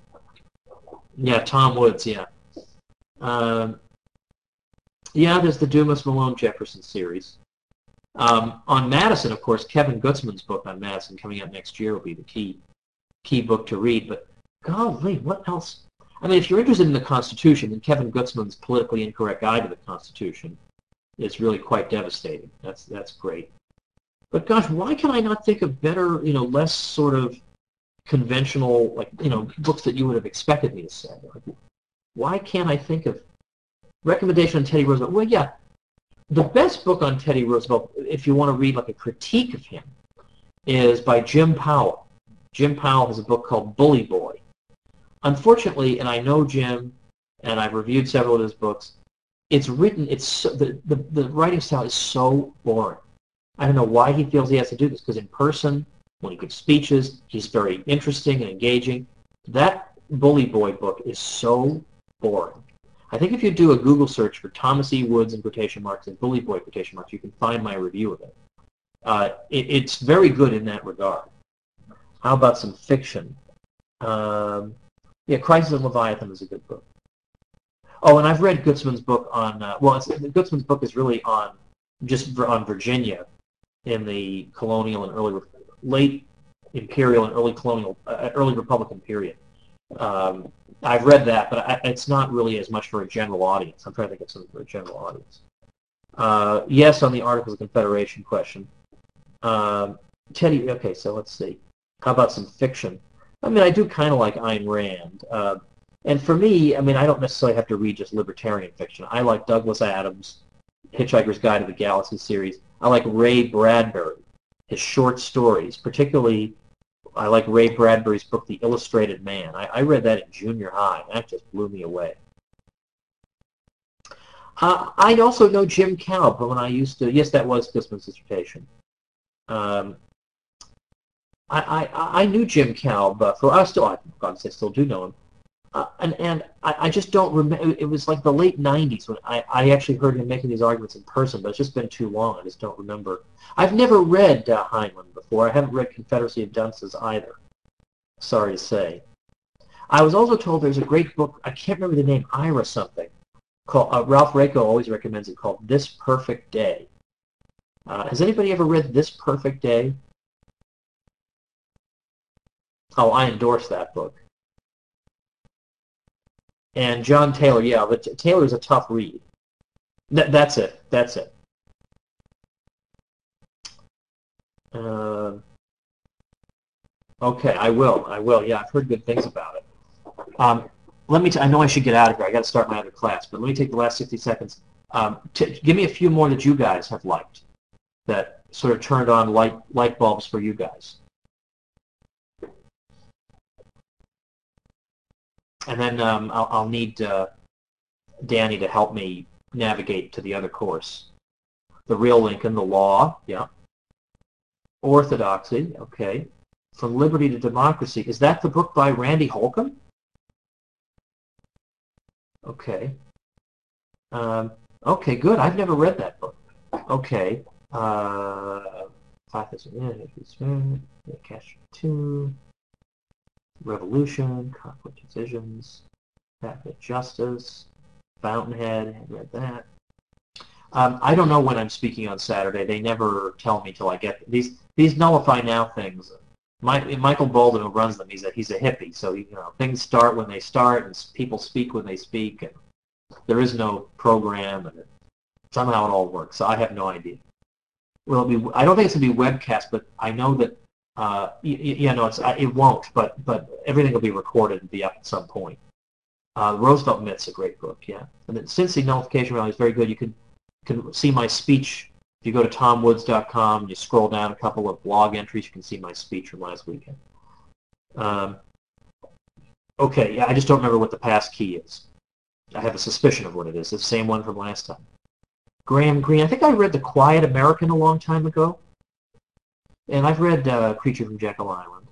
Yeah, Tom Woods, yeah. Um, yeah, there's the Dumas Malone Jefferson series. Um, on Madison, of course, Kevin Gutzman's book on Madison coming up next year will be the key key book to read. But golly, what else? I mean, if you're interested in the Constitution, then Kevin Gutzman's Politically Incorrect Guide to the Constitution is really quite devastating. That's that's great. But gosh, why can I not think of better, you know, less sort of conventional, like, you know, books that you would have expected me to say? Like, why can't I think of recommendation on Teddy Roosevelt? Well, yeah, the best book on Teddy Roosevelt, if you want to read like a critique of him, is by Jim Powell. Jim Powell has a book called Bully Boy. Unfortunately, and I know Jim, and I've reviewed several of his books, it's written, it's so, the, the, the writing style is so boring. I don't know why he feels he has to do this, because in person, when he gives speeches, he's very interesting and engaging. That Bully Boy book is so boring. I think if you do a Google search for Thomas E. Woods in quotation marks and Bully Boy quotation marks, you can find my review of it. Uh, it it's very good in that regard. How about some fiction? Um, yeah, Crisis on Leviathan is a good book. Oh, and I've read Gutzman's book on, uh, well, it's, Gutzman's book is really on, just on Virginia in the colonial and early, late imperial and early colonial, uh, early Republican period. Um, I've read that, but I, it's not really as much for a general audience. I'm trying to think of something for a general audience. Uh, yes, on the Articles of Confederation question. Um, Teddy, okay, so let's see. How about some fiction? I mean, I do kind of like Ayn Rand. Uh, and for me, I mean, I don't necessarily have to read just libertarian fiction. I like Douglas Adams, Hitchhiker's Guide to the Galaxy series. I like Ray Bradbury, his short stories, particularly I like Ray Bradbury's book, The Illustrated Man. I, I read that in junior high, and that just blew me away. Uh, I also know Jim Calb when I used to, yes, that was Gutzman's dissertation. Um, I, I, I knew Jim Calb, uh, for I still, I, God, I still do know him. Uh, and and I, I just don't remember, it was like the late nineties when I, I actually heard him making these arguments in person, but it's just been too long, I just don't remember. I've never read uh, Heinlein before. I haven't read Confederacy of Dunces either, sorry to say. I was also told there's a great book, I can't remember the name, Ira something, called, uh, Ralph Raico always recommends it, called This Perfect Day. Uh, has anybody ever read This Perfect Day? Oh, I endorse that book. And John Taylor, yeah, but Taylor's a tough read. Th that's it. That's it. Uh, okay, I will. I will. Yeah, I've heard good things about it. Um, let me. T I know I should get out of here. I got to start my other class, but let me take the last sixty seconds. Um, t give me a few more that you guys have liked, that sort of turned on light light bulbs for you guys. And then um, I'll, I'll need uh, Danny to help me navigate to the other course. The Real Lincoln, The Law, yeah. Orthodoxy, okay. From Liberty to Democracy. Is that the book by Randy Holcomb? Okay. Um, okay, good. I've never read that book. Okay. Uh, Cash two. Revolution, Conflict Decisions, Catholic Justice, Fountainhead, I read that. Um, I don't know when I'm speaking on Saturday. They never tell me till I get these. These Nullify Now things. My, Michael Bolden, who runs them, he's a he's a hippie. So you know things start when they start, and people speak when they speak, and there is no program, and it, somehow it all works. So I have no idea. Well, it'll be, I don't think it's gonna be webcast, but I know that. Uh, yeah, no, it's, it won't, but but everything will be recorded and be up at some point. Uh, Roosevelt Myth's a great book, yeah. And then Cincy Nullification Rally is very good. You can can see my speech. If you go to tom woods dot com, you scroll down a couple of blog entries, you can see my speech from last weekend. Um, okay, yeah, I just don't remember what the pass key is. I have a suspicion of what it is. It's the same one from last time. Graham Greene, I think I read The Quiet American a long time ago. And I've read uh, Creature from Jekyll Island.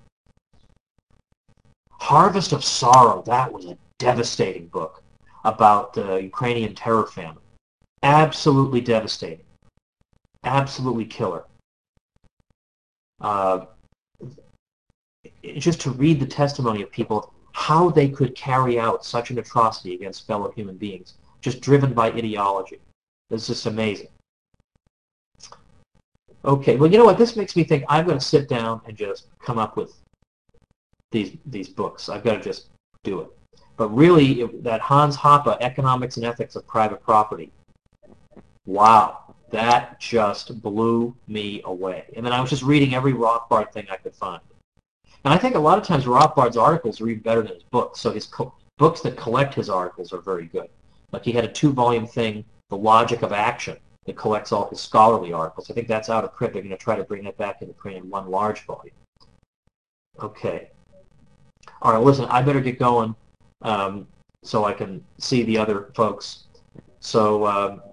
Harvest of Sorrow, that was a devastating book about the Ukrainian terror famine. absolutely devastating, absolutely killer. Uh, just to read the testimony of people, how they could carry out such an atrocity against fellow human beings, just driven by ideology. It's just amazing. Okay, well, you know what? This makes me think I'm going to sit down and just come up with these these books. I've got to just do it. But really, it, that Hans Hoppe, Economics and Ethics of Private Property, wow, that just blew me away. And then I was just reading every Rothbard thing I could find. And I think a lot of times Rothbard's articles are even better than his books. So his co books that collect his articles are very good. Like he had a two-volume thing, The Logic of Action, that collects all his scholarly articles. I think that's out of print. They're going to try to bring that back into print in one large volume. Okay. All right, listen, I better get going um, so I can see the other folks. So um,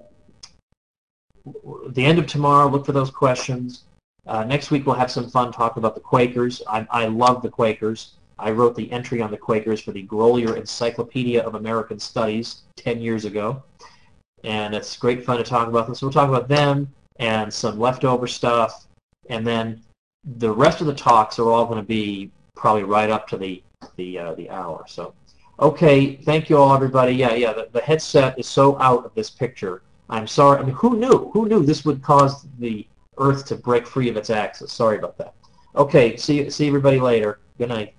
the end of tomorrow, look for those questions. Uh, next week we'll have some fun talking about the Quakers. I, I love the Quakers. I wrote the entry on the Quakers for the Grolier Encyclopedia of American Studies ten years ago. And it's great fun to talk about them. So we'll talk about them and some leftover stuff. And then the rest of the talks are all going to be probably right up to the the uh, the hour. So, okay, thank you all, everybody. Yeah, yeah, the, the headset is so out of this picture. I'm sorry. I mean, who knew? Who knew this would cause the Earth to break free of its axis? Sorry about that. Okay, see see everybody later. Good night.